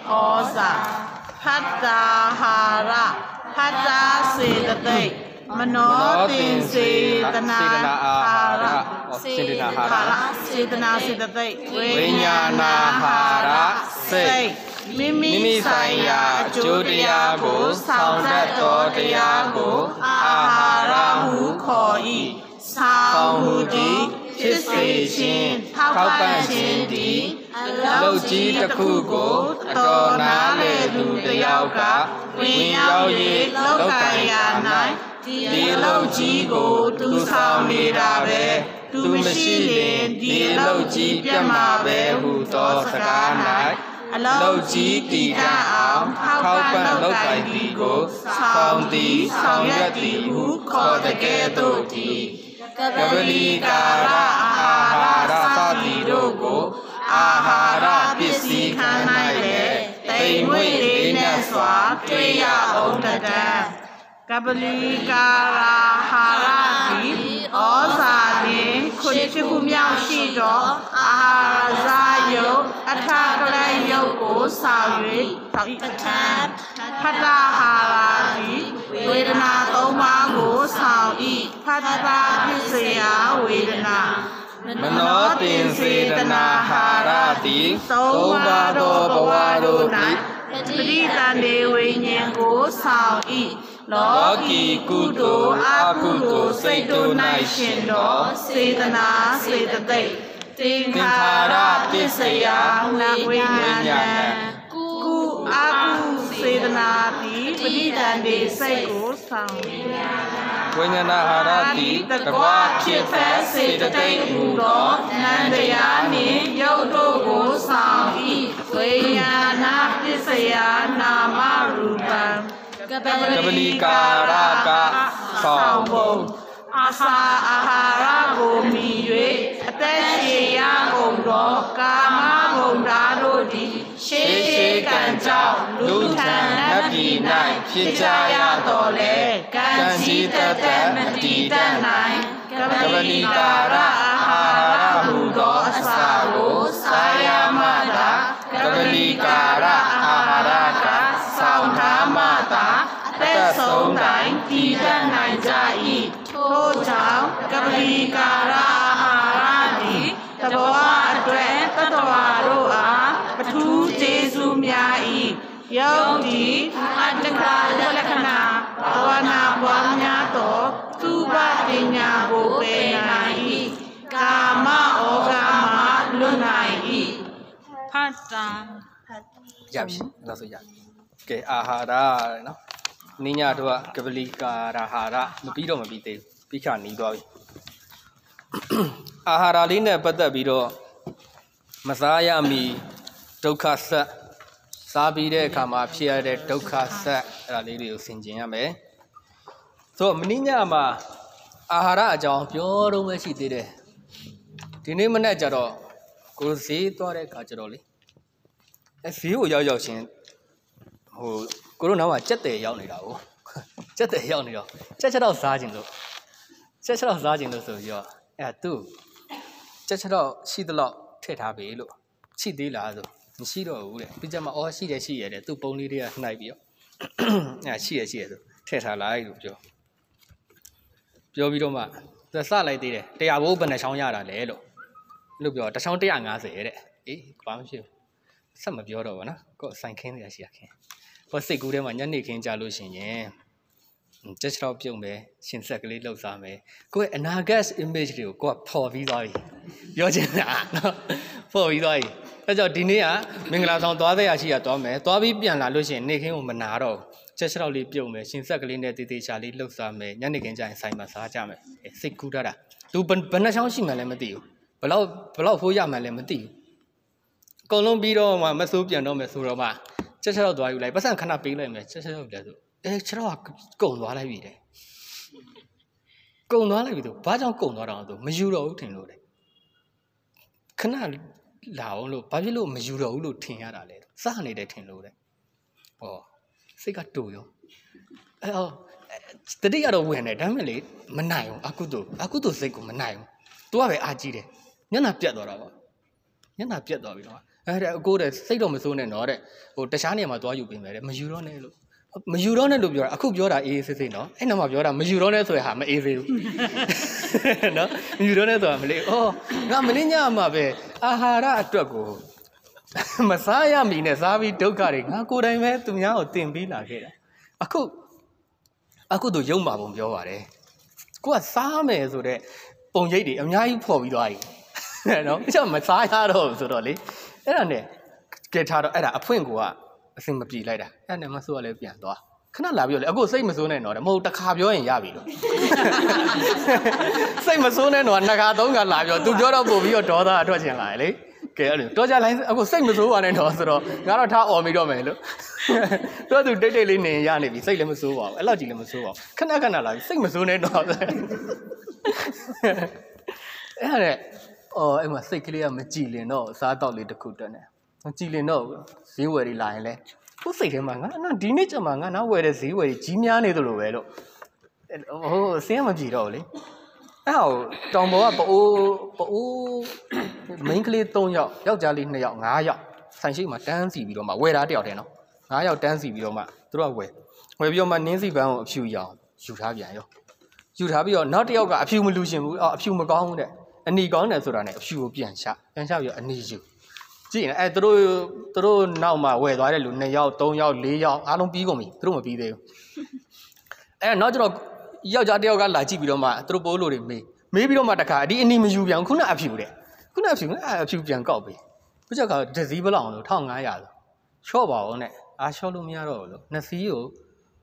oza Hatta hara Hatta sedate Manotin sedana hara Sedana sedate Vinyana hara say Mimi saya Judiago Saudato Diago Ahara hu koi Sao hudi Chisichin Haupanchin di Loji takugo Tonale du Diaga Winyao ye Lokaya nai Di loji go Tu sao nida be Tu machine Di loji pyama be Hu to sakanai Loji ti da ao Haupan lokai di go Sao di Sao yati Hu ko de ke do di Kabali kara Ahara sati do go Ahara pisi kanai le Tay mui re na swa Tuya om tada Kabali kara harati Oza ni Kuchiku miao shi do Ahara za yo Atakala yo go Sao yue Sao yi atan Hata harati Vedana toma go Sao yi Hata pisaya Vedana Manotin sedana harati Tobado bawado ni Pritane Vinyango Sao yi Loki kudo akudo Saito nai shindo Sedana sedate Tinghara pisaya Vinyana Ku aku sedana di Pritane Saiko Sao Vinyana harati Takwa chitha sedate udo Nandaya ni Yodo go Sao yi Vinyana pisaya Nama rupa Kabali kara ka Sao bông Asa ahara gồm mì yuế Ate xì ya gồm đó Kama gồm đá đô đi Xê xê càn chào Lũ thang nắp đi nai Phía cha ya tổ lệ Can xí tà tà mẹ đi tà nai Kabali kara ahara hù đó Asa lô Saya mata Kabali kara ahara ka Sao thá mata Tết sống đánh Đi tà nai ra y Thô cháu Kabali kara ahara đi Tabawa tuệ Tatawa roa Patu Jesu mya y Yau di Adakra Lakana Tawana Wanya to Tuba Dinya Bope nai Kama Ogama Lunai Pata ရပြီဒါဆိုရပြီကဲအာဟာရနော်နင်းညတို့ကကပလီကာရာဟာရမပြီးတော့မပြီးသေးဘူးပြီးခါနီးသွားပြီအာဟာရလေးနဲ့ပတ်သက်ပြီးတော့မစားရမီဒုက္ခဆက်စားပြီးတဲ့အခါမှာဖြစ်ရတဲ့ဒုက္ခဆက်အဲ့ဒါလေးတွေကိုဆင်ခြင်ရမယ်ဆိုတော့မင်းညမှာအာဟာရအကြောင်းပြောတော့မှရှိသေးတယ်ဒီနေ့မနေ့ကျတော့ကိုဈေးသွားတဲ့အခါကျတော့လေဈေးကိုရောက်ချင်းဟိုကိုတို့နောက်မှာကြက်တယ်ရောက်နေတာကိုကြက်တယ်ရောက်နေတော့ကြက်ချက်တော့စားခြင်းလို့ဆိုပြီးတော့အဲ့သူကြက်ချက်တော့ရှိသလောက်ထည့်ထားပြီလို့ရှိသေးလားဆိုမရှိတော့ဘူးတဲ့ပြီးကြမှာအော်ရှိရတယ်သူ့ပုံလေးတွေကနှိုက်ပြီးတော့အဲ့ရှိရဆိုထည့်ထားလိုက်လို့ပြောပြီးတော့မှသူစလိုက်သေးတယ်100ဘိုးဘယ်နှချောင်းရတာလဲလို့ပြောတစ်ချောင်း150တဲ့အေးဘာမှမရှိဘူးဆက်မပြောတော့ဘူးနော်ကိုယ်ဆိုင်ခင်းနေရရှိရခင်းဟောစိတ်ကူးထဲမှာညနေခင်းကြလို့ရှင်ရင်ကြက်ချောက်ပြုံးမယ်ရှင်ဆက်ကလေးလှုပ်စားမယ်ကိုယ့်အနာဂတ် image တွေကိုကိုယ်ကဖော်ပြီးသွားပြီပြောချင်တာနော်ဖော်ပြီးသွားပြီအဲကြောင့်ဒီနေ့ကမင်္ဂလာဆောင်သွားတဲ့ရရှိရသွားမယ်သွားပြီးပြန်လာလို့ရှင်နေခင်းကိုမနာတော့ကြက်ချောက်လေးပြုံးမယ်ရှင်ဆက်ကလေးနဲ့တေးသေးချာလေးလှုပ်စားမယ်ညနေခင်းကျရင်ဆိုင်မှာစားကြမယ်စိတ်ကူးတတ်တာသူဘယ်နှချောင်းရှိမှလည်းမသိဘူးဘလောက်ဖိုးရမှလည်းမသိဘူးအကုန်လုံးပြီးတော့မှမစိုးပြန်တော့မယ်ဆိုတော့မှကြက်ချောက်သွားယူလိုက်ပတ်စံခဏပေးလိုက်မယ်ကြက်ချောက်လည်းဆိုခြေတော့ကုံသွားလိုက်ပြီတဲ့ကုံသွားလိုက်ပြီသူဘာကြောင့်ကုံသွားတော့သူမယူတော့ဘူးထင်လို့တဲ့ခဏလာအောင်လို့ဘာဖြစ်လို့မယူတော့ဘူးလို့ထင်ရတာလဲစနေတယ်ထင်လို့တဲ့ဟောစိတ်ကတူရောတတိယတော့ဝင်တယ်ဒါမှမဟုတ်မနိုင်ဘူးအကုသို့စိတ်ကိုမနိုင်ဘူးသူကပဲအာကြီးတယ်မျက်နှာပြတ်သွားတာပေါ့မျက်နှာပြတ်သွားပြီတော့အကိုတဲ့စိတ်တော့မစိုးနဲ့နော်တဲ့ဟိုတခြားနေရာမှာသွားယူပေးမယ်တဲ့မယူတော့နဲ့လို့မယူတော့နဲ့လို့ပြောတာအခုပြောတာအေးစစ်စစ်နော်အဲ့နောက်မှပြောတာမယူတော့နဲ့ဆိုရဟာမအေးသေးဘူးနော်မယူတော့နဲ့ဆိုတာမလေးဩငါမင်းညမှာပဲအာဟာရအတွက်ကိုမစားရမီနဲ့စားပြီးဒုက္ခတွေငါကိုယ်တိုင်ပဲသူများကိုတင်ပြီးလာခဲ့တာအခုသူယုံမှာပုံပြောပါတယ်ကိုကစားမယ်ဆိုတော့ပုံရိပ်တွေအများကြီးဖော်ပြီးသွားပြီနော်အဲ့တော့မစားရတော့ဆိုတော့လေအဲ့ဒါနဲ့ကဲထားတော့အဲ့ဒါအဖွင့်ကအစင်မပြေလိုက်တာအဲ့နဲ့မဆိုးရလဲပြန်သွားခဏလာပြီးတော့လေအခုစိတ်မဆိုးနဲ့တော့မဟုတ်တစ်ခါပြောရင်ရပြီလို့စိတ်မဆိုးနဲ့တော့နှစ်ခါသုံးခါလာပြောသူပြောတော့ပို့ပြီးတော့ဒေါသအထွက်ချင်လာတယ်လေကဲအဲ့လိုတော့ကြလိုက်အခုစိတ်မဆိုးပါနဲ့တော့ဆိုတော့ငါတော့ထားអော်မိတော့မယ်လို့တော့သူတိတ်တိတ်လေးနေရနေပြီစိတ်လည်းမဆိုးပါဘူးအဲ့လောက်ကြီးလည်းမဆိုးပါဘူးခဏလာပြီးစိတ်မဆိုးနဲ့တော့အဲ့ဒါနဲ့အဲ့မှာစိတ်ကလေးကမကြည်လင်တော့စားတော့လေးတစ်ခုတက်နေမကြည်လင်တော့ဈေးဝယ်တွေလာရင်လဲကိုယ်စိတ်ထဲမှာငါဒီနေ့ကျမှငါနောက်ဝယ်တဲ့ဈေးဝယ်ကြီးများနေသလိုပဲလို့ဟိုအစင်းမကြည်တော့လေအဲ့ဟိုတောင်ပေါ်ကပအိုးမိန်းကလေး3ယောက်ယောက်ျားလေး2ယောက်5ယောက်ဆိုင်ရှိမှတန်းစီပြီးတော့မှဝယ်တာတယောက်တည်းနော်5ယောက်တန်းစီပြီးတော့မှသူတို့ကဝယ်ပြီးတော့မှနင်းစီပန်းကိုအဖြူရောင်ယူထားပြန်ရောယူထားပြီးတော့နောက်တစ်ယောက်ကအဖြူမလူရှင်ဘူးအဖြူမကောင်းဘူးတဲ့အနီကောင်းတယ်ဆိုတာနဲ့အဖြူကိုပြန်ချပြီးတော့အနီယူကြည့်ရင်သူတို့နောက်မှဝယ်သွားတဲ့လူ2ယောက်3ယောက်4ယောက်အားလုံးပြီးကုန်ပြီသူတို့မပြီးသေးဘူးအဲ့နောက်ကျတော့ယောက်ျားတစ်ယောက်ကလာကြည့်ပြီးတော့မှသူတို့ပိုးလို့တွေမေးပြီးတော့မှတခါဒီအနီမယူပြန်ခုနအဖြူအဖြူပြန်ကောက်ပြီဘုကြောက်ကဒဇီးဘလောက်အောင်လို့1500လို့ချော့ပါအောင်နဲ့အားချော့လို့မရတော့ဘူးလို့နှစ်စီးကို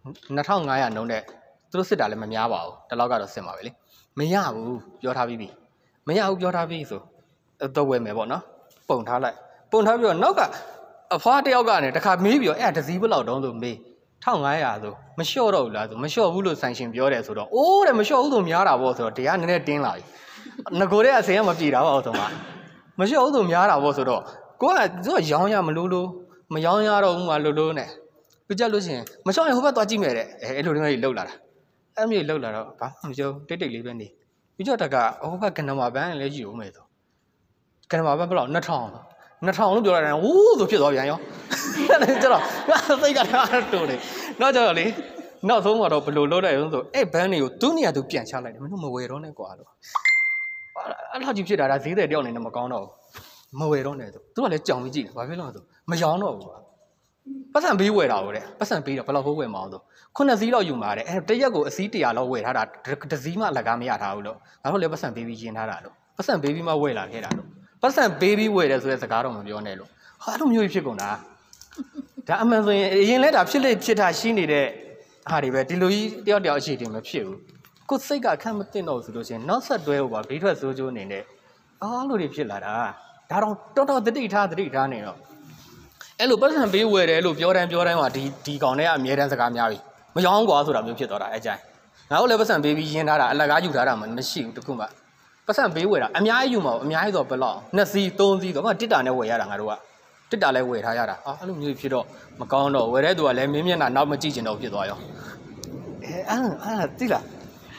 2500နှုန်းနဲ့သူတို့စစ်တာလည်းမများပါဘူးတလောက်ကတော့စစ်မှာပဲလေမရဘူးပြောထားပြီးပြီမရဘူးပြောထားပြီးဆိုတော့ဝယ်မယ်ပေါ့နော်ပုံထားပြီးတော့နောက်ကအဖွားတယောက်ကနေတခါမေးပြီးတော့အဲ့ဒဇီးဘလောက်တုံးဆိုမေး1500ဆိုမလျှော့တော့ဘူးလားဆိုမလျှော့ဘူးလို့ဆိုင်ရှင်ပြောတယ်ဆိုတော့အိုးတဲ့မလျှော့ဘူးဆိုများတာပေါ့ဆိုတော့တရားနည်းနည်းတင်းလာပြီငကိုတဲ့အစင်ကမပြေတာပေါ့ဆိုမှမလျှော့ဘူးဆိုများတာပေါ့ဆိုတော့ကိုကသူကရောင်းရမလို့မရောင်းရတော့ဘူးမှလို့နဲ့ပြကြလို့ရှိရင်မလျှော့ရင်ဟိုဘက်သွားကြည့်မယ်တဲ့အဲ့လိုတွေလှုပ်လာတာအဲ့မျိုးလှုပ်လာတော့ဘာမှမပြောတိတ်လေးပဲနေပြကြတက်ကဟိုဘက်ကကနမာပန်းလည်းယူအောင်မယ်ဆိုကနမာပန်းဘယ်လောက်2000လို့ပြောလိုက်တယ်ဝူးဆိုဖြစ်သွားပြန်ရောအဲ့ကျတော့စိတ်ကတူတယ်နောက်ကျတော့လေနောက်ဆုံးတော့ဘယ်လိုလုပ်လိုက်အောင်ဆိုအဲ့ဘန်းတွေကိုသူ့နေရာသူပြန်ချလိုက်တယ်မင်းတို့မဝယ်တော့နဲ့ကွာလို့အဲ့လောက်ကြီးဖြစ်တာဒါဈေးတယ်တယောက်နေနဲ့မကောင်းတော့ဘူးမဝယ်တော့နဲ့ဆိုသူကလည်းကြောင်ပြီးကြည့်တယ်ဘာဖြစ်လို့လဲဆိုမရောင်းတော့ဘူးပတ်စံပေးဝယ်တာဟုတ်တယ်ပတ်စံပေးတော့ဘယ်လောက်ဟိုးဝယ်မအောင်ဆို9စီးလောက်ယူมาတယ်အဲ့တရက်ကိုအစီး100လောက်ဝယ်ထားတာတစည်းမှလက်ကားမရထားဘူးလို့ငါတို့လည်းပတ်စံပေးပြီးရင်ထားတာလို့ပတ်စံပေးပြီးမှဝယ်လာခဲ့တာလို့ပတ်စံပေးပြီးဝယ်တယ်ဆိုတဲ့စကားတော့မပြောနဲ့လို့ဟာအဲ့လိုမျိုးဖြစ်ကုန်တာဒါအမှန်ဆိုရင်အရင်လဲဒါဖြစ်တာရှိနေတဲ့ဟာတွေပဲဒီလိုကြီးတယောက်အခြေတင်မဖြစ်ဘူးကိုယ်စိတ်ကခန့်မသိတော့ဆိုလို့ရှိရင်နောက်ဆက်တွဲဟိုပါဘေးထွက်စိုးကျိုးနေနဲ့အားလို့တွေဖြစ်လာတာဒါတော့တော်တတိထားနေတော့အဲ့လိုပတ်စံပေးဝယ်တယ်လို့ပြောတိုင်းမှာဒီကောင်တွေကအမြဲတမ်းစကားများပြီမရောကွာဆိုတာမျိုးဖြစ်သွားတာအဲ့ကြိုင်ငါတို့လည်းပတ်စံပေးပြီးရင်းထားတာအလကားယူထားတာမရှိဘူးတခုမှပတ်စံပေးဝယ်တာအများကြီးယူမှာအများကြီးဆိုဘယ်လောက်2စီး3စီးဆိုမှတစ်တာနဲ့ဝယ်ရတာငါတို့ကတစ်တာလည်းဝယ်ထားရတာအဲ့လိုမျိုးဖြစ်တော့မကောင်းတော့ဝယ်တဲ့သူကလည်းမင်းမျက်နှာနောက်မကြည့်ချင်တော့ဖြစ်သွားရောအဲ့သိလား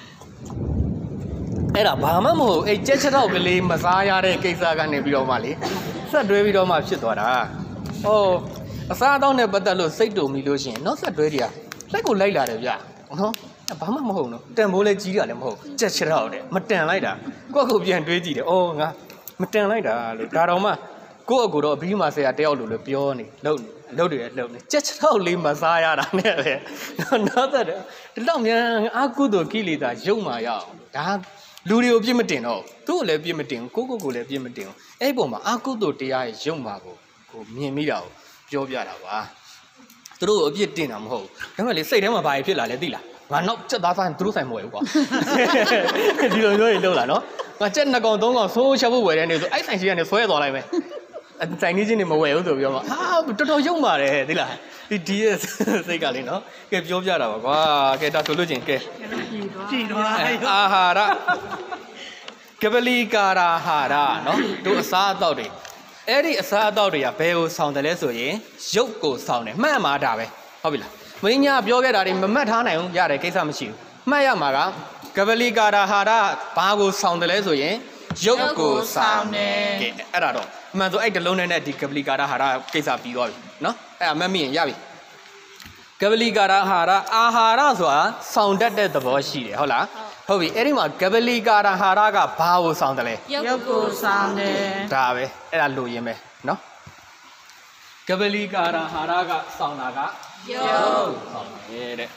အဲ့ဒါဘာမှမဟုတ်အဲ့ကြက်ချက်တော့ကလေးမစားရတဲ့ကိစ္စကနေပြီးတော့မှလေဆက်တွဲပြီးတော့မှဖြစ်သွားတာအစားအသောက်နဲ့ပတ်သက်လို့စိတ်တုံပြီးလို့ရှိရင်နောက်ဆက်တွဲတွေကလက်ကိုလိုက်လာတယ်ဗျနော်ဘာမှမဟုတ်နော်တန်ဖိုးလဲကြီးတာလည်းမဟုတ်ကြက်ချက်တော့တယ်မတန်လိုက်တာကိုယ့်ကိုပြန်တွေးကြည့်တယ်ငါမတန်လိုက်တာလို့ဒါတော့မှကိုယ့်အကူတော့အပြီးမှဆရာတယောက်လိုပြောနေလှုပ်နေကြက်ချက်တော့လေးမစားရတာနဲ့ပဲနောက်သက်တယ်ဒီတော့မြန်အာကုသိုလ်ကိလေသာရုပ်မာရအောင်ဒါလူတွေကိုပြစ်မတင်တော့သူ့ကိုလည်းပြစ်မတင်ကိုကိုလည်းပြစ်မတင်အဲ့ပုံမှာအာကုသိုလ်တရားရဲ့ရုပ်မာကိုမြင်မိတာကိုပြောပြတာပါသူတို့အပြစ်တင်တာမဟုတ်ဘူးဒါပေမဲ့လေစိတ်ထဲမှာဘာဖြစ်လာလဲသိလားငါနောက်ချက်သားဆိုင်သူတို့ဆိုင်မဝယ်ဘူးကွာဒီလိုမျိုးကြီးလုပ်လာနော်ငါချက်2ကောင်3ကောင်ဆိုးချက်ဖို့ဝယ်တဲ့နေဆိုအဲ့ဆိုင်ရှိကနေဆွဲသွားလိုက်မယ်ဆိုင်ကြီးချင်းနေမဝယ်ဘူးဆိုပြီးတော့မှတော်တော်ရုံပါတယ်သိလားဒီရဲ့စိတ်ကလေးနော်ကဲပြောပြတာပါကွာကဲဒါဆိုလို့ချင်းကဲကြည်သွားအာဟာရကပလီကာရာဟာရနော်တို့အစားအသောက်တွေအဲ့ဒီအစားအသောက်တွေကဘယ်ကိုဆောင်တယ်လဲဆိုရင်ရုပ်ကိုဆောင်တယ်မှတ်မှာဒါပဲဟုတ်ပြီလားမင်းညာပြောခဲ့တာတွေမမှတ်ထားနိုင်ဘူးရတယ်ကိစ္စမရှိဘူးမှတ်ရမှာကကပလီကာရာဟာရဘာကိုဆောင်တယ်လဲဆိုရင်ရုပ်ကိုဆောင်တယ်ကဲအဲ့ဒါတော့မှန်ဆိုအဲ့တလုံးနဲ့ဒီကပလီကာရဟာရကိစ္စပြီးသွားပြီနော်အဲ့အမှတ်မိရင်ရပြီကပလီကာရဟာရအာဟာရဆိုတာဆောင်တတ်တဲ့သဘောရှိတယ်ဟုတ်လားဟုတ်ပြီအဲ့ဒီမှာကပလီကာရဟာရကဘာကိုဆောင်တယ်လဲရုပ်ကိုဆောင်တယ်ဒါပဲအဲ့ဒါလိုရင်းပဲနော်ကပလီကာရဟာရကဆောင်တာကရုပ်ဆောင်တယ်တဲ့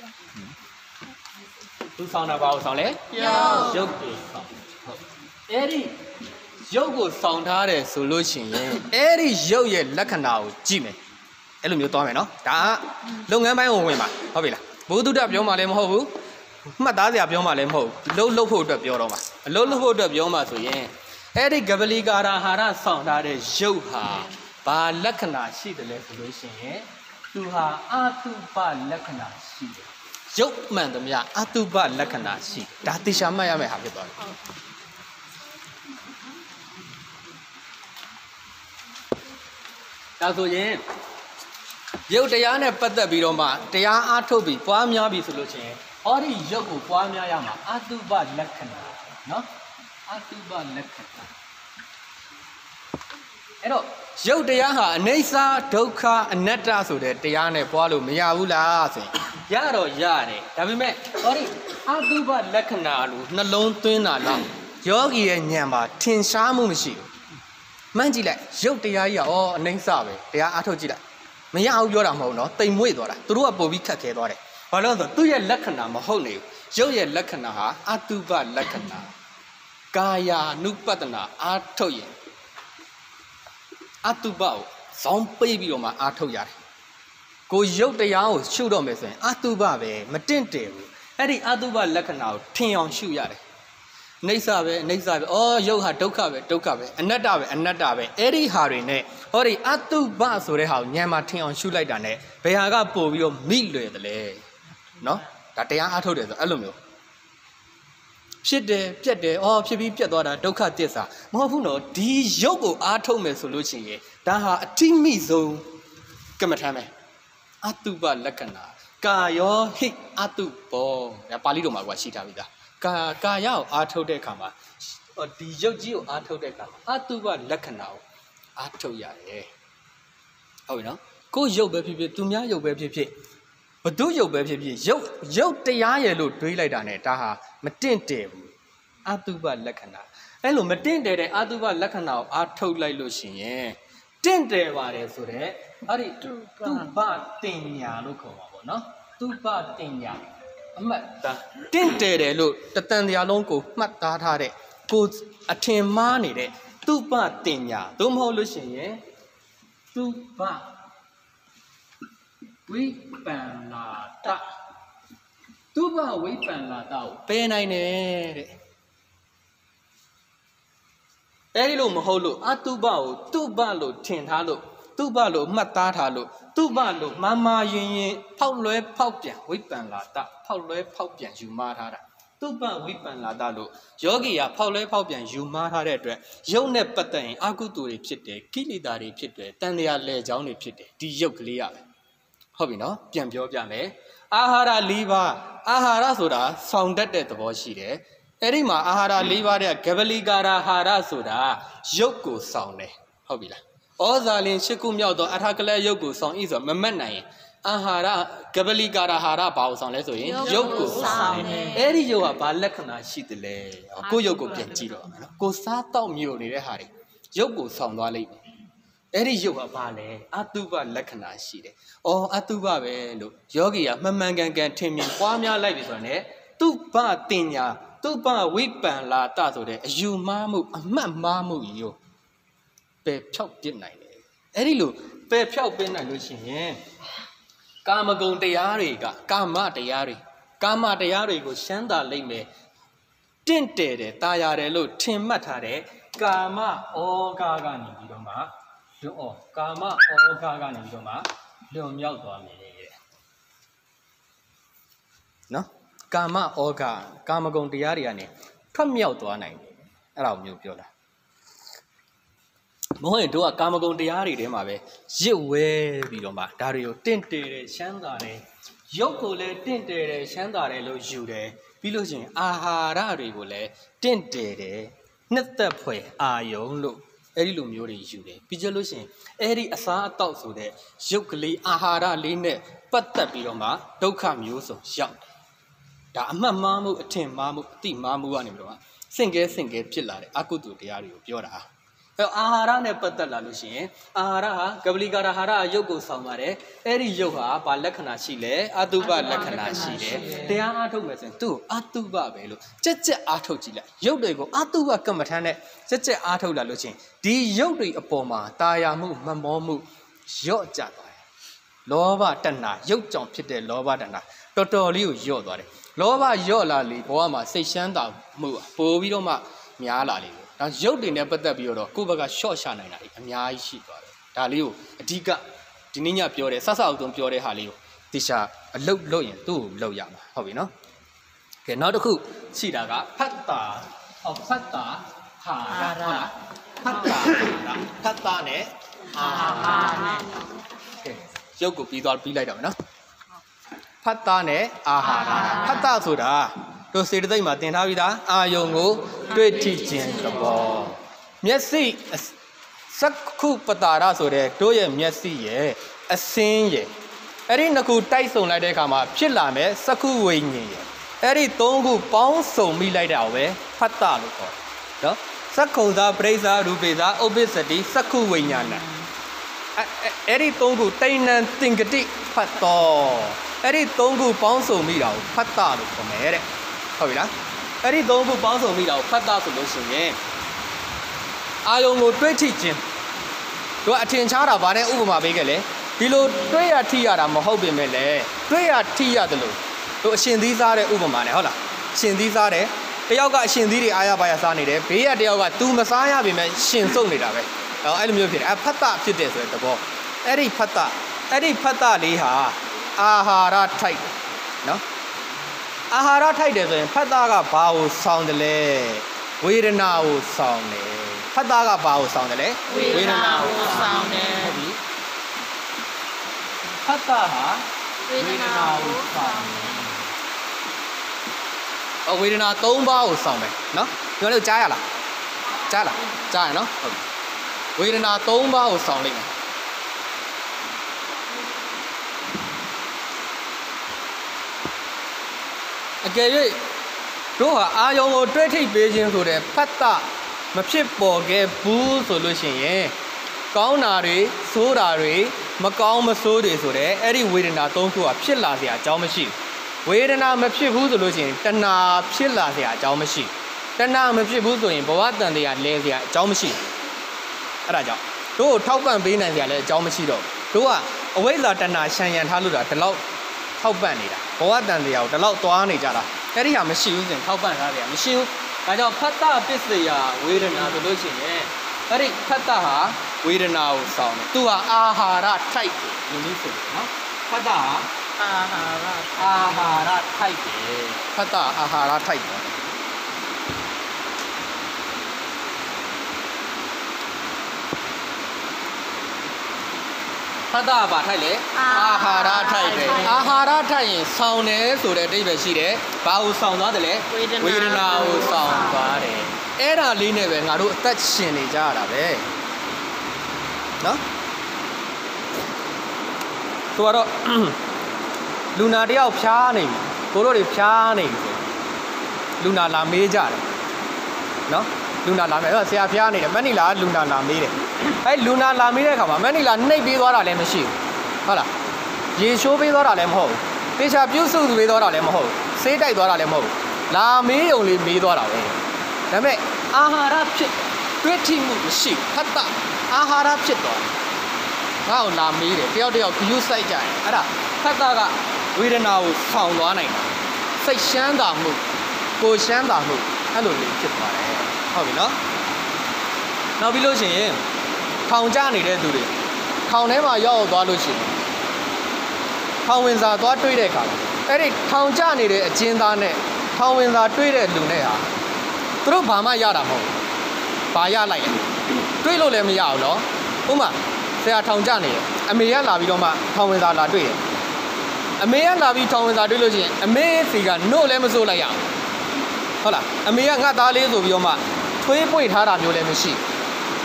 သူဆောင်တာဘာကိုဆောင်လဲရုပ်ကိုဆောင်ဟုတ်အဲ့ဒီရုပ်ကိုဆောင်ထားတယ်ဆိုလို့ရှိရင်အဲ့ဒီရုပ်ရဲ့လက္ခဏာကိုကြည့်မယ်အဲ့လိုမျိုးသွားမယ်နော်ဒါကလုပ်ငန်းပိုင်းကိုဝင်ပါဟုတ်ပြီလားဘုဒ္ဓပြောမှလည်းမဟုတ်ဘူးမှတ်သားစရာပြောမှလည်းမဟုတ်ဘူးလှုပ်ဖို့အတွက်ပြောတော့မှာအလုပ်လုပ်ဖို့အတွက်ပြောမှဆိုရင်အဲ့ဒီကပလီကာရဟာရဆောင်ထားတဲ့ရုပ်ဟာဘာလက္ခဏာရှိတယ်လဲဆိုလို့ရှိရင်သူဟာအတုပလက္ခဏာရှိတယ်ရုပ်မှန်သမျှအတုပလက္ခဏာရှိဒါသိရှာမှတ်ရမယ့်ဟာဖြစ်သွားတယ်ဒါဆိုရင်ရုပ်တရားနဲ့ပတ်သက်ပြီးတော့မှတရားအားထုတ်ပြီးပွားများပြီဆိုလို့ချင်းဟောဒီရုပ်ကိုပွားများရမှာအတုပလက္ခဏာနော်အတုပလက္ခဏာအဲ့တော့ရုပ်တရားဟာအနိစ္စဒုက္ခအနတ္တဆိုတဲ့တရားနဲ့ပွားလို့မရဘူးလားဆိုရင်ရတော့ရတယ်ဒါပေမဲ့ဟောဒီအတုပလက္ခဏာလို့နှလုံးသွင်းတာတော့ယောဂီရဲ့ဉာဏ်မှာထင်ရှားမှုမရှိဘူးမှန်းကြည့်လိုက်ရုပ်တရားကြီးကအနိစ္စပဲတရားအားထုတ်ကြည့်လိုက်မရဘူးပြောတာမဟုတ်နော်တိမ်မွေ့သွားတာသူတို့ကပို့ပြီးခက်ခဲသွားတယ်ဘာလို့လဲဆိုတော့သူ့ရဲ့လက္ခဏာမဟုတ်နေဘူးရုပ်ရဲ့လက္ခဏာဟာအတုပလက္ခဏာကာယ ानु ပတနာအားထုတ်ရင်အတုပကိုဇောင်းပိတ်ပြီးတော့မှအားထုတ်ရတယ်ကိုရုပ်တရားကိုရှုတော့မယ်ဆိုရင်အတုပပဲမတင့်တယ်ဘူးအဲ့ဒီအတုပလက္ခဏာကိုထင်အောင်ရှုရတယ်အိဋ္ဌပဲအိဋ္ဌပဲရုပ်ဟာဒုက္ခပဲဒုက္ခပဲအနတ္တပဲအနတ္တပဲအဲ့ဒီဟာတွေနဲ့ဟောဒီအတုပဆိုတဲ့ဟာကိုဉာဏ်မှာထင်အောင်ရှုလိုက်တာနဲ့ဘယ်ဟာကပို့ပြီးတော့မိလွယ်တယ်လဲနော်ဒါတရားအားထုတ်တယ်ဆိုအဲ့လိုမျိုးဖြစ်တယ်ပြက်တယ်ဖြစ်ပြီးပြက်သွားတာဒုက္ခသစ္စာမဟုတ်ဘူးနော်ဒီရုပ်ကိုအားထုတ်မယ်ဆိုလို့ရှိရင်ဒါဟာအထိမိဆုံးကမ္မထမ်းပဲအတုပလက္ခဏာကာယောဟိအတုဘောဒါပါဠိတော်မှာကရှိထားပြီသားကာယကိုအားထုတ်တဲ့အခါမှာဒီရုပ်ကြီးကိုအားထုတ်တဲ့အခါမှာအတုပလက္ခဏာကိုအားထုတ်ရတယ်ဟုတ်ပြီနော်ကိုယ်ရုပ်ပဲဖြစ်ဖြစ်သူများရုပ်ပဲဖြစ်ဖြစ်ဘု து ရုပ်ပဲဖြစ်ဖြစ်ရုပ်တရားရဲ့လို့တွေးလိုက်တာ ਨੇ ဒါဟာမတင့်တယ်ဘူးအတုပလက္ခဏာအဲ့လိုမတင့်တယ်တဲ့အတုပလက္ခဏာကိုအားထုတ်လိုက်လို့ရှိရင်တင့်တယ်ပါတယ်ဆိုတော့အဲ့ဒီတုပတင်ညာလို့ခေါ်ပါပေါ့နော်တုပတင်ညာအမှတ်သားတင့်တယ်လို့တတန်တရားလုံးကိုမှတ်သားထားတဲ့ကိုအထင်မှားနေတဲ့တုပတင်ညာသို့မဟုတ်လို့ရှိရင်တုပဝိပန္နာတတုပဝိပန္နာတကိုပယ်နိုင်တယ်တဲ့အဲဒီလိုမဟုတ်လို့အတုပကိုတုပလို့ထင်ထားလို့တုပလို့မှတ်သားထားလို့တုပလို့မာရင်ဖောက်လွဲဖောက်ပြန်ဝိပန္နာတဖောက်လွဲဖောက်ပြန်ယူမှားထားတာတုပဝိပန္နာတလို့ယောဂီကဖောက်လွဲဖောက်ပြန်ယူမှားထားတဲ့အတွက်ရုပ်နဲ့ပတ်သက်ရင်အကုသိုလ်တွေဖြစ်တယ်ကိလေသာတွေဖြစ်တယ်တန်တရားလဲချောင်းတွေဖြစ်တယ်ဒီရုပ်ကလေးရပဲဟုတ်ပြီနော်ပြန်ပြောပြမယ်အာဟာရ၄ပါးအာဟာရဆိုတာဆောင်တတ်တဲ့သဘောရှိတယ်အဲ့ဒီမှာအာဟာရ၄ပါးတဲ့ကပလီကာရဟာရဆိုတာရုပ်ကိုဆောင်တယ်ဟုတ်ပြီလားဩဇာလင်၈ခုမြောက်သောအထာကလရုပ်ကိုဆောင်ဤဆိုမမတ်နိုင်ရင်အာဟာရကပလီကာရဟာရဘာကိုဆောင်လဲဆိုရင်ရုပ်ကိုဆောင်တယ်အဲ့ဒီရုပ်ကဘာလက္ခဏာရှိတယ်လဲကိုရုပ်ကိုပြန်ကြည့်တော့မယ်နော်ကိုစားတောက်မြို့နေတဲ့ဟာတွေရုပ်ကိုဆောင်သွားလိမ့်မယ်အဲ့ဒီရုပ်ကဘာလဲအတုပလက္ခဏာရှိတယ်။အတုပပဲလို့ယောဂီကမှန်မှန်ကန်ကန်ထင်မြင်ပွားများလိုက်ပြီဆိုတော့ ਨੇ တုပတင်ညာတုပဝိပန္လာတဆိုတဲ့အယူမှားမှုအမှတ်မှားမှုကြီးကိုပယ်ဖြောက်ပြစ်နိုင်တယ်။အဲ့ဒီလိုပယ်ဖြောက်ပြစ်နိုင်လို့ရှိရင်ကာမဂုဏ်တရားတွေကကာမတရားတွေကိုရှမ်းသာလိမ့်မယ်။တင့်တယ်တယ်တာယာတယ်လို့ထင်မှတ်ထားတဲ့ကာမဩဃကနေပြီးတော့မှကာမဩဃကနေပြီးတော့မှလွန်မြောက်သွားမယ်တဲ့နော်ကာမဩဃကာမဂုဏ်တရားတွေကနေထွက်မြောက်သွားနိုင်တယ်အဲ့ဒါကိုမျိုးပြောတာမဟုတ်ရင်တို့ကကာမဂုဏ်တရားတွေထဲမှာပဲရစ်ဝဲပြီးတော့မှဒါတွေကိုတင့်တယ်တယ်ရှမ်းသာတယ်ရုပ်ကိုလည်းတင့်တယ်တယ်ရှမ်းသာတယ်လို့ယူတယ်ပြီးလို့ရှိရင်အာဟာရတွေကိုလည်းတင့်တယ်တယ်နှစ်သက်ဖွယ်အာယုံလို့အဲ့ဒီလိုမျိုးတွေယူတယ်ပြီးကြလို့ရှိရင်အဲ့ဒီအစားအသောက်ဆိုတဲ့ရုပ်ကလေးအာဟာရလေးနဲ့ပတ်သက်ပြီးတော့မှဒုက္ခမျိုးစုံရောက်တယ်ဒါအမှတ်မှားမှုအထင်မှားမှုအတိမှားမှုကနေပြီးတော့စင်ကဲဖြစ်လာတဲ့အကုသိုလ်တရားတွေကိုပြောတာအဲအာဟာရနဲ့ပတ်သက်လာလို့ရှိရင်အာဟာရဟာကပလီကာရဟာရရုပ်ကိုဆောင်ပါတယ်အဲ့ဒီရုပ်ဟာဘာလက္ခဏာရှိလဲအတုပလက္ခဏာရှိတယ်တရားအားထုတ်မယ်ဆိုရင်သူ့ကိုအတုပပဲလို့ကြက်အားထုတ်ကြည့်လိုက်ရုပ်တွေကိုအတုပကမ္မထမ်းနဲ့ကြက်အားထုတ်လာလို့ရှိရင်ဒီရုပ်တွေအပေါ်မှာတာယာမှုမမောမှုရော့ကျသွားတယ်လောဘတဏှာရုပ်ကြောင့်ဖြစ်တဲ့လောဘတဏှာတော်တော်လေးကိုရော့သွားတယ်လောဘရော့လာလေဘဝမှာစိတ်ရှမ်းသာမှုပိုပြီးတော့မှများလာလေဒါရုပ်တွေနဲ့ပတ်သက်ပြီးတော့ကိုယ့်ဘက်ကရှော့ချနိုင်တာအများကြီးရှိသွားတယ်ဒါလေးကိုအဓိကဒီနေ့ညပြောတယ်ဆက်ဆောက်သုံးပြောတဲ့ဟာလေးကိုတိရှာအလုတ်လုပ်ရင်သူ့ကိုလုပ်ရမှာဟုတ်ပြီနော်ကဲနောက်တစ်ခုရှိတာကဖတ်တာဖတ်တာဟာဟုတ်လားဖတ်တာနဲ့အာဟာနဲ့ကဲရုပ်ကိုပြီးလိုက်တော့မယ်နော်ဖတ်တာနဲ့အာဟာရဖတ်တာဆိုတာတို့စေတသိက်မှာတင်ထားပြီးသားအာယုံကိုတွေ့ထိခြင်းသဘောမျက်စိစက္ခုပတာရဆိုတဲ့တို့ရဲ့မျက်စိရဲ့အစင်းရဲ့အဲ့ဒီနှစ်ခုတိုက်ဆုံလိုက်တဲ့အခါမှာဖြစ်လာမယ်စက္ခုဝိညာဉ်ရဲ့အဲ့ဒီသုံးခုပေါင်းစုံမိလိုက်တာပဲဖတ်တာလို့ခေါ်တယ်နော်စက္ခုံသာပရိစ္ဆာရူပေသာဥပ္ပစ္စတိစက္ခုဝိညာဏအဲ့ဒီသုံးခုတိဏ္ဏသင်္ကတိဖတ်တော်အဲ့ဒီသုံးခုပေါင်းစုံမိတာကိုဖတ်တာလို့ခေါ်မယ်တဲ့ဟုတ်ပြီလားအဲ့ဒီသုံးခုပေါင်းစုံမိတာကိုဖတ်တာဆိုလို့ရှိရင်အာယုံကိုတွေးထိခြင်းတို့အထင်ရှားတာဗာနဲ့ဥပမာပေးခဲ့လေဒီလိုတွေးရထိရတာမဟုတ်ပြင်မဲ့လေတွေးရထိရတယ်လို့တို့အရှင်သီးစားတဲ့ဥပမာနဲ့ဟုတ်လားရှင်သီးစားတယ်တယောက်ကအရှင်သီးတွေအားရပါရစားနေတယ်ဘေးကတယောက်က तू မစားရပြင်မဲ့ရှင်စုပ်နေတာပဲအဲ့လိုမျိုးဖြစ်တယ်ဖတ်တာဖြစ်တယ်ဆိုတဲ့သဘောအဲ့ဒီဖတ်တာလေးဟာအာဟာရထိုက်နော်အာဟာရထိုက်တယ်ဆိုရင်ဖတ်တာကဘာကိုဆောင်တယ်လဲဝေဒနာကိုဆောင်တယ်ဖတ်တာကဘာကိုဆောင်တယ်လဲဝေဒနာကိုဆောင်တယ်ဟုတ်ပြီဖတ်တာဟာဝေဒနာကိုဆောင်တယ်ဝေဒနာ၃ပါးကိုဆောင်တယ်နော်ပြောလို့ကြားရလားကြားရနော်ဟုတ်ပြီဝေဒနာ၃ပါးကိုဆောင်လိုက်မယ်အကယ်၍တို့ဟာအာယုံကိုတွဲထိပ်ပေးခြင်းဆိုတဲ့ဖတ်တာမဖြစ်ပေါ်ခဲ့ဘူးဆိုလို့ရှိရင်ကောင်းတာတွေဆိုးတာတွေမကောင်းမဆိုးတွေဆိုတဲ့အဲ့ဒီဝေဒနာ၃ခုကဖြစ်လာစရာအကြောင်းမရှိဘူးဝေဒနာမဖြစ်ဘူးဆိုလို့ရှိရင်တဏှာဖြစ်လာစရာအကြောင်းမရှိတဏှာမဖြစ်ဘူးဆိုရင်ဘဝတန်တရားလဲစရာအကြောင်းမရှိအဲ့ဒါကြောင့်တို့ကိုထောက်ပံ့ပေးနိုင်စရာလည်းအကြောင်းမရှိတော့တို့ကအဝိဇ္ဇာတဏှာရှံရံထားလို့တာဒီလောက်ထောက်ပံ့နေတာဘဝတန်တရားကိုဒီလောက်သွားနေကြတာအဲ့ဒီဟာမရှိဘူးဆိုရင်ထောက်ပံ့ထားတယ်မရှိဘူးဒါကြောင့်ဖတ်တာပစ္စယဝေဒနာဆိုလို့ရှိရင်အဲ့ဒီဖတ်တာဟာဝေဒနာကိုဆောင်တယ်သူဟာအာဟာရထိုက်တယ်ဒီလိုဆိုတယ်နော်ဖတ်တာဟာအာဟာရထိုက်တယ်ဖတ်တာအာဟာရထိုက်တယ်ဖတ်တာဘာထိုက်လဲအာဟာရထိုက်တယ်အာဟာရထိုက်ရင်ဆောင်တယ်ဆိုတဲ့အဓိပ္ပာယ်ရှိတယ်ဘာကိုဆောင်သွားတယ်လဲဝေဒနာကိုဆောင်သွားတယ်အဲ့ဒါလေးနဲ့ပဲငါတို့အသက်ရှင်နေကြရတာပဲနော်ဆိုတော့လူနာတယောက်ဖျားနေပြီကိုတို့တွေဖျားနေပြီလူနာလာမေးကြတယ်နော်လူနာလာမေးဆရာဖျားနေတယ်မက်နီလာလူနာလာမေးတယ်အဲ့လူနာလာမေးတဲ့အခါမှာမက်နီလာနှိပ်ပေးသွားတာလည်းမရှိဘူးဟုတ်လားရေရှိုးပေးသွားတာလည်းမဟုတ်ဘူးတေချာပြုတ်စုပေးသွားတာလည်းမဟုတ်ဘူးဆေးတိုက်သွားတာလည်းမဟုတ်ဘူးလာမေးုံလေးမေးသွားတာပဲဒါပေမဲ့အာဟာရဖြစ်တွေးထိမှုမရှိဖတ်တာအာဟာရဖြစ်သွားငါ့ကိုလာမေးတယ်တယောက်ခယူးဆိုင်ကြတယ်အဲ့ဒါဖတ်တာကဝေဒနာကိုဆောင်သွားနိုင်တာစိတ်ရှမ်းသာမှုကိုရှမ်းသာမှုအဲ့လိုလေးဖြစ်သွားတယ်ဟုတ်ပြီနော်နောက်ပြီးလို့ရှိရင်ထောင်ကျနေတဲ့သူတွေထောင်ထဲမှာရောက်သွားလို့ရှိရင်ထောင်ဝင်စာသွားတွေးတဲ့အခါအဲ့ဒီထောင်ကျနေတဲ့အကျဉ်းသားနဲ့ထောင်ဝင်စာတွေးတဲ့လူနဲ့ဟာသူတို့ဘာမှရတာမဟုတ်ဘူးဘာရလိုက်လဲတွေးလို့လည်းမရဘူးနော်ဥပမာဆရာထောင်ကျနေတယ်အမေကလာပြီးတော့မှထောင်ဝင်စာလာတွေးတယ်အမေကလာပြီးထောင်ဝင်စာတွေးလို့ရှိရင်အမေစီကနို့လည်းမစိုးလိုက်ရအောင်ဟုတ်လားအမေကငါသားလေးဆိုပြီးတော့မှထွေးပွေထားတာမျိုးလည်းမရှိ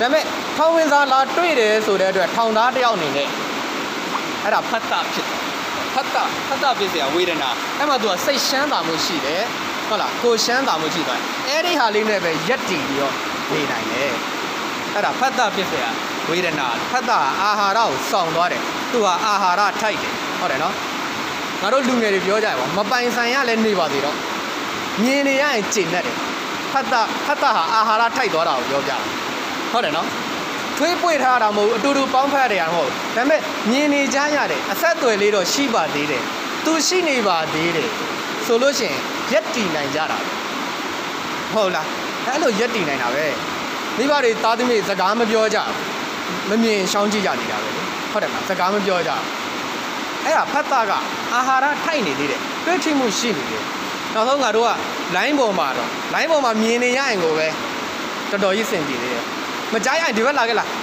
ဒါပေမဲ့ထောင်ဝင်စာလာတွေ့တယ်ဆိုတဲ့အတွက်ထောင်သားတယောက်အနေနဲ့အဲ့ဒါဖတ်တာဖြစ်ဖတ်တာပြည့်စရာဝေဒနာအဲ့မှာသူကစိတ်ရှမ်းသာမှုရှိတယ်ဟုတ်လားကိုရှမ်းသာမှုရှိသွားအဲ့ဒီဟာလေးနဲ့ပဲရက်တည်ပြီးတော့နေနိုင်တယ်အဲ့ဒါဖတ်တာပြည့်စရာဝေဒနာဖတ်တာအာဟာရကိုစောင့်သွားတယ်သူကအာဟာရထိုက်တယ်ဟုတ်တယ်နော်ငါတို့လူငယ်တွေပြောကြရပါမပိုင်ဆိုင်ရလဲနေပါသေးတော့မြင်နေရရင်ကျင့်တတ်တယ်ဖတ်တာဟာအာဟာရထိုက်သွားတာကိုပြောပြတာဟုတ်တယ်နော်ထွေးပွေထားတာမဟုတ်အတူတူပေါင်းဖက်ရတယ်မဟုတ်ဒါပေမဲ့မြင်နေကြရတယ်အဆက်အသွယ်လေးတော့ရှိပါသေးတယ်သူရှိနေပါသေးတယ်ဆိုလို့ရှိရင်ရက်တည်နိုင်ကြတာဟုတ်လားအဲ့လိုရက်တည်နိုင်တာပဲမိဘတွေသားသမီးစကားမပြောကြမမြင်ရှောင်းကြည့်ကြနေတာပဲဟုတ်တယ်မလားစကားမပြောကြအဲ့ဒါဖတ်တာကအာဟာရထိုက်နေသေးတယ်တွေးထိမှုရှိနေတယ်နောက်ဆုံးငါတို့ကလိုင်းပေါ်မှာမြင်နေရရင်ကိုပဲတော်တော်ကြီးစင်ကြည့်သေးတယ်မကြားရရင်ဒီဘက်လာခဲ့လား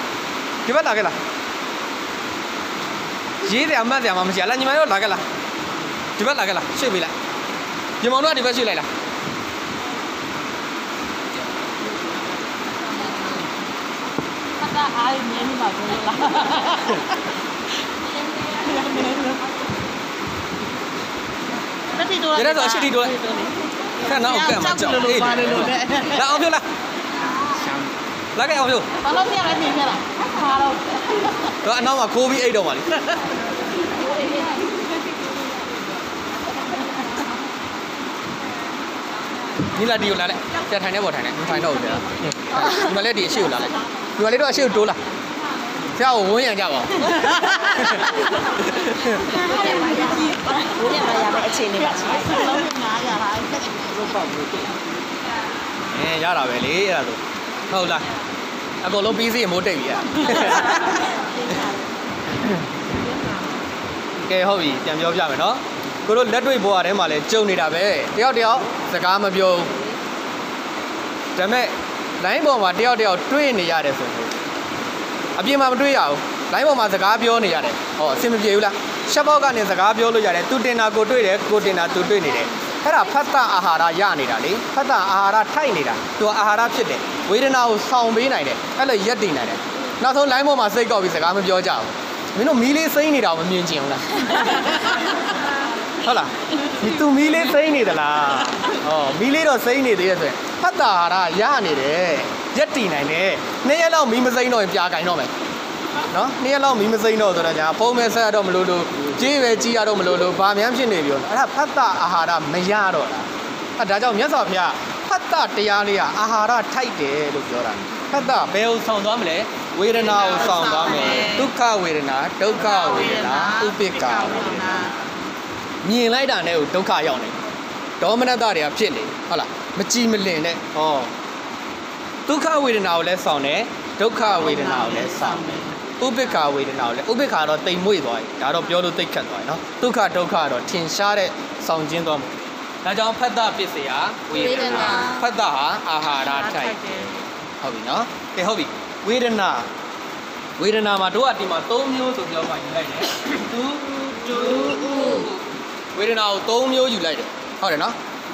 ရေးတယ်အမှတ်တယ်မှမရှိလားညီမတို့လာခဲ့လားဒီဘက်လာခဲ့လားရွှေ့ပေးလိုက်ညီမတို့ကဒီဘက်ရွှေ့လိုက်လားဖတ်တာအားမြင်နေမှာပြောလားတတိတိုးရတော့ရှိတီတိုးလိုက်ခဏအောင်ကဲမှာကြောက်အေးလာအောင်ပြောလားလာခဲ့အောင်ပြောဘာလို့ပြရလဲမြင်ပြလားဟာတော့အနောက်မှာခိုးပြီးအိတ်တော့ပါလေนี่ละดีอยู่แล้วแหละจะထိုင်နေပေါ့ထိုင်နေထိုင်တော့ဦးတယ်ဒီမှာလည်းဒီအရှိကိုလာလိုက်ဒီမှာလေးတော့အရှိကိုတိုးလာဆရာကိုဝန်းရံကြပါဦးဝင်းရမှာရမယ်အခြေအနေပါရှိတယ်လုံး900လားရုပ်ပေါက်လို့ရတာပဲလေအဲ့ဒါဆိုဟုတ်လားအကုန်လုံးပြီးစီမိုးတိတ်ပြီကဲဟုတ်ပြီပြန်ပြောပြမယ်နော်ကိုတို့လက်တွေ့ဘဝထဲမှာလည်းကြုံနေတာပဲတယောက်စကားမပြောဒါပေမဲ့လိုင်းပေါ်မှာတယောက်တွေ့နေရတယ်ဆိုရင်အပြင်မှာမတွေ့ရဘူးလိုင်းပေါ်မှာစကားပြောနေရတယ်ဟောအဆင်မပြေဘူးလားရှက်ပေါက်ကနေစကားပြောလို့ရတယ်သူတင်တာကိုတွေ့တယ်ကိုတင်တာသူတွေ့နေတယ်အဲ့ဒါဖတ်တာအာဟာရရနေတာလေဖတ်တာအာဟာရထိုက်နေတာသူအာဟာရဖြစ်တယ်ဝေဒနာကိုဆောင်ပေးနိုင်တယ်အဲ့လိုရက်တည်နိုင်တယ်နောက်ဆုံးလိုင်းပေါ်မှာစိတ်ကောက်ပြီးစကားမပြောကြဘူးမင်းတို့မီးလေးစိမ့်နေတာကိုမမြင်ချင်ဘူးလားဟုတ်လားဒီသူမီးလေးစိမ့်နေသလားမီးလေးတော့စိမ့်နေသေးရဲ့ဆိုရင်ဖတ်တာဟာရနေတယ်ရက်တည်နိုင်တယ်နေ့ရက်လောက်မီးမစိမ့်တော့ရင်ပြာကင်တော့မယ်နော်နေ့ရက်လောက်မီးမစိမ့်တော့ဆိုတော့ညာဖုံးမဲဆက်ရတော့မလို့လို့ကြေးပဲကြီးရတော့မလို့လို့ဘာမှန်းဖြစ်နေပြီအဲ့ဒါဖတ်တာအာဟာရမရတော့လားဒါကြောင့်မြတ်စွာဘုရားဖတ်တာတရားလေးကအာဟာရထိုက်တယ်လို့ပြောတာဖတ်တာဘယ်ကိုဆောင်သွားမလဲဝေဒနာကိုဆောင်သွားမယ်ဒုက္ခဝေဒနာဒုက္ခဝေဒနာဥပိ္ပခဝေဒနာမြင်လိုက်တာနဲ့ကိုဒုက္ခရောက်နေဒေါမနတတွေကဖြစ်နေဟုတ်လားမကြည်မလင်နဲ့ဒုက္ခဝေဒနာကိုလည်းဆောင်တယ်ဒုက္ခဝေဒနာကိုလည်းဆောင်တယ်ဥပိ္ပခဝေဒနာကိုလည်းဥပိ္ပခတော့တိမ်မွေ့သွားပြီဒါတော့ပြောလို့သိခတ်သွားပြီနော်ဒုက္ခဒုက္ခတော့ထင်ရှားတဲ့ဆောင်ခြင်းသွားမှာဒါကြောင့်ဖတ်တာပစ္စယဝေဒနာဖတ်တာဟာအာဟာရထိုက်ဟုတ်ပြီနော်ကဲဟုတ်ပြီဝေဒနာမှာတို့ကဒီမှာ3မျိုးဆိုပြောမှယူလိုက်တယ်ဝေဒနာကို3မျိုးယူလိုက်တယ်ဟုတ်တယ်နော်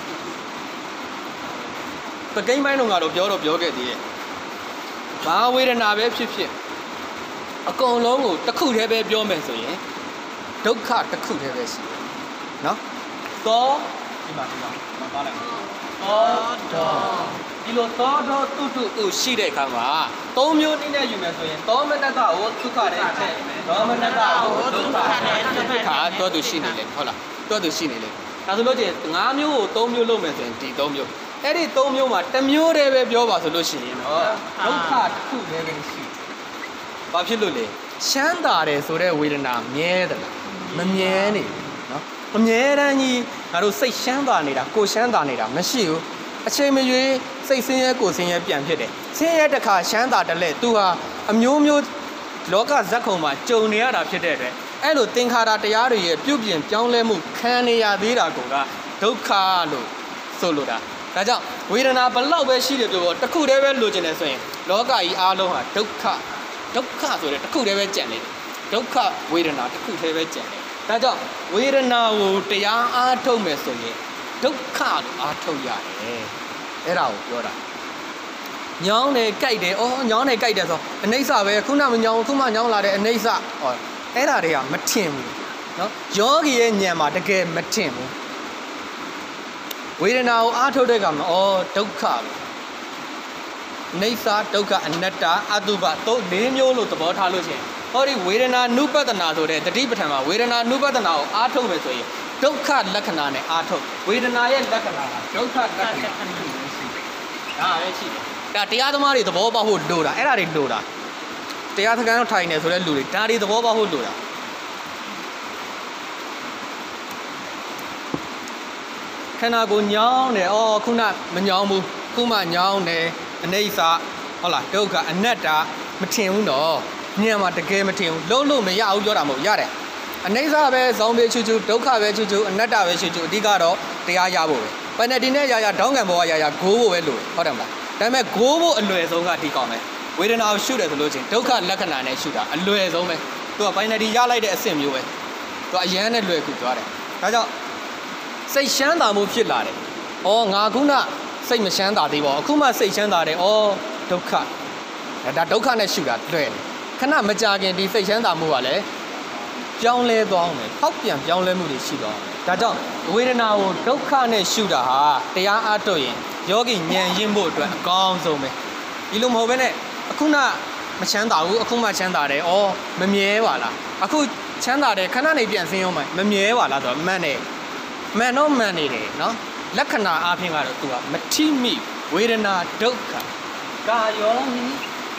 ပကိန်းပိုင်းတော့ငါတို့ပြောခဲ့သေးတယ်ဘာဝေဒနာပဲဖြစ်အကုန်လုံးကိုတစ်ခုတည်းပဲပြောမယ်ဆိုရင်ဒုက္ခတစ်ခုတည်းပဲရှိတယ်နော်သောဒီမှာပါလိုက်သောဒီလိုသောတုရှိတဲ့အခါမှာ3မျိုးနည်းနဲ့ယူမယ်ဆိုရင်သောမနတကိုဒုက္ခနဲ့ထည့်သောမနတကိုဒုက္ခနဲ့ဒုက္ခသောတုရှိနေလေဟုတ်လားသောတုရှိနေလေဒါဆိုလို့ချင်း5မျိုးကို3မျိုးလုပ်မယ်ဆိုရင်ဒီ3မျိုးအဲ့ဒီ3မျိုးမှာ1မျိုးတည်းပဲပြောပါဆိုလို့ရှိရင်တော့ဒုက္ခတစ်ခုတည်းပဲရှိဘာဖြစ်လို့လဲရှမ်းသာတယ်ဆိုတဲ့ဝေဒနာမြဲတယ်လားမမြဲနေနော်အမြဲတမ်းကြီးငါတို့စိတ်ရှမ်းသာနေတာကိုရှမ်းသာနေတာမရှိဘူးအချိန်မရွေးစိတ်ဆင်းရဲကိုဆင်းရဲပြန်ဖြစ်တယ်ဆင်းရဲတစ်ခါရှမ်းသာတယ်လေသူဟာအမျိုးမျိုးလောကဇက်ခုံမှာကြုံနေရတာဖြစ်တဲ့အတွက်အဲ့လိုသင်္ခါရတရားတွေရဲ့ပြုပြင်ပြောင်းလဲမှုခံနေရသေးတာကဒုက္ခလို့ဆိုလိုတာဒါကြောင့်ဝေဒနာဘလောက်ပဲရှိတယ်ပြောတော့တစ်ခုတည်းပဲလိုချင်တယ်ဆိုရင်လောကကြီးအားလုံးဟာဒုက္ခဆိုတဲ့တစ်ခုတည်းပဲကြံနေတယ်ဒုက္ခဝေဒနာတစ်ခုတည်းပဲကြံနေဒါကြောင့်ဝေဒနာကိုတရားအားထုတ်မယ်ဆိုရင်ဒုက္ခကိုအားထုတ်ရတယ်အဲ့ဒါကိုပြောတာညောင်းနေကြိုက်တယ်ညောင်းနေကြိုက်တယ်ဆိုအနိစ္စပဲခုနမညောင်းခုမှညောင်းလာတဲ့အနိစ္စအဲ့ဒါတွေကမထင်ဘူးနော်ယောဂီရဲ့ဉာဏ်မှာတကယ်မထင်ဘူးဝေဒနာကိုအားထုတ်တဲ့ကမှာဒုက္ခပဲနိစ္စဒုက္ခအနတ္တအတုပတို့၄မျိုးလို့သဘောထားလို့ရှိရင်ဟောဒီဝေဒနာနုပဒနာဆိုတဲ့တတိပဋ္ဌာန်မှာဝေဒနာနုပဒနာကိုအားထုတ်မယ်ဆိုရင်ဒုက္ခလက္ခဏာနဲ့အားထုတ်ဝေဒနာရဲ့လက္ခဏာကဒုက္ခလက္ခဏာဒါပဲရှိတယ်ဒါတရားသမားတွေသဘောပေါက်ဖို့လိုတာအဲ့ဒါတွေလိုတာတရားစခန်းထိုင်နေဆိုတဲ့လူတွေဒါတွေသဘောပေါက်ဖို့လိုတာခန္ဓာကိုယ်ညောင်းတယ်ခုနမညောင်းဘူးခုမှညောင်းတယ်အနိစ္စဟုတ်လားဒုက္ခအနတ္တမထင်ဘူးနော်ညံမှာတကယ်မထင်ဘူးလုံးလို့မရဘူးပြောတာမဟုတ်ရတယ်အနိစ္စပဲဇောင်းပဲချူချူဒုက္ခပဲချူချူအနတ္တပဲချူချူအဓိကတော့တရားရဖို့ပဲပဏ္ဍတိနဲ့ရဒေါင်းကံဘောကရဂိုးဖို့ပဲလို့ဟုတ်တယ်မလားဒါပေမဲ့ဂိုးဖို့အလွယ်ဆုံးကဒီကောင်းပဲဝေဒနာကိုရှုတယ်ဆိုလို့ချင်းဒုက္ခလက္ခဏာနဲ့ရှုတာအလွယ်ဆုံးပဲသူကပဏ္ဍတိရလိုက်တဲ့အဆင့်မျိုးပဲသူအရန်နဲ့လွယ်ကူသွားတယ်ဒါကြောင့်စိတ်ရှမ်းသာမှုဖြစ်လာတယ်ငါခုနစိတ်မရှမ်းသာသေးပါဘူးအခုမှစိတ်ရှမ်းသာတယ်ဒုက္ခဒါဒုက္ခနဲ့ရှုတာလွယ်တယ်ခဏမကြခင်ဒီစိတ်ရှမ်းသာမှုကလည်းပြောင်းလဲသွားအောင်ဖောက်ပြန်ပြောင်းလဲမှုတွေရှိသွားအောင်ဒါကြောင့်ဝေဒနာကိုဒုက္ခနဲ့ရှုတာဟာတရားအားထုတ်ရင်ယောဂီဉာဏ်ရင်းဖို့အတွက်အကောင်းဆုံးပဲဒီလိုမဟုတ်ဘဲနဲ့အခုနမချမ်းသာဘူးအခုမှချမ်းသာတယ်မမြဲပါလားအခုချမ်းသာတယ်ခဏနေပြန်ဆင်းရောမမြဲပါလားဆိုတော့မှန်တယ်မှန်တော့မှန်နေတယ်နော်လက္ခဏာအားဖြင့်ကတော့သူကမထိမိဝေဒနာဒုက္ခကာယောဟိ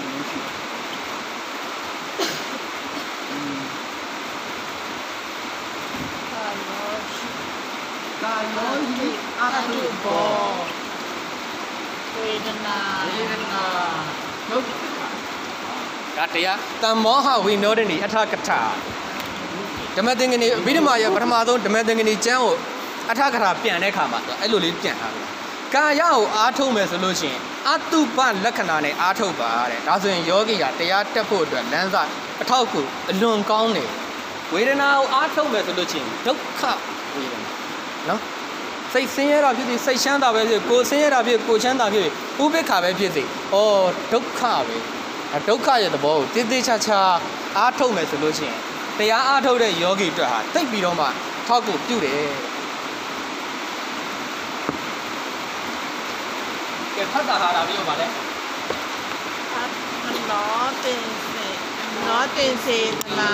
ကာယောဟိအတုဘောဝေဒနာဒုက္ခဒါတရားတမ္မောဟဝိနောဒနိအထကထာဓမ္မသင်္ကနီအဘိဓမ္မာရဲ့ပထမဆုံးဓမ္မသင်္ကနီကျမ်းကိုအထကထာပြန်တဲ့အခါမှာအဲ့လိုလေးပြန်ထားတယ်ကာယကိုအားထုတ်မယ်ဆိုလို့ရှိရင်အတုပလက္ခဏာနဲ့အားထုတ်ပါတဲ့ဒါဆိုရင်ယောဂီကတရားတက်ဖို့အတွက်လမ်းစာအထောက်ကူအလွန်ကောင်းတယ်ဝေဒနာကိုအားထုတ်မယ်ဆိုလို့ရှိရင်ဒုက္ခဝေဒနာနော်စိတ်ဆင်းရဲတာဖြစ်စေစိတ်ချမ်းသာပဲဖြစ်ကိုယ်ဆင်းရဲတာဖြစ်ကိုယ်ချမ်းသာဖြစ်ဥပိ္ပခာပဲဖြစ်စေဒုက္ခပဲဒုက္ခရဲ့သဘောကိုတည်တည်ချာချာအားထုတ်မယ်ဆိုလို့ရှိရင်တရားအားထုတ်တဲ့ယောဂီအတွက်ဟာသိပ်ပြီးတော့မှထောက်ကူပြုတယ်ကဲဖတ်တာဟာလာပြီးတော့ဗာလဲနောတင်စေတနာ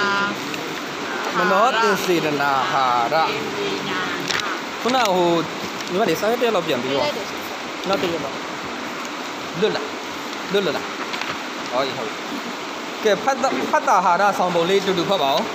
ဟာရခုနညီမလေးစာရွက်တစ်လောက်ပြန်ပြီးတော့နောက်တစ်ရက်တော့လွတ်လာဟုတ်ကဲဖတ်တာဟာရဆောင်ပုံလေးတူတူဖတ်ပါဦး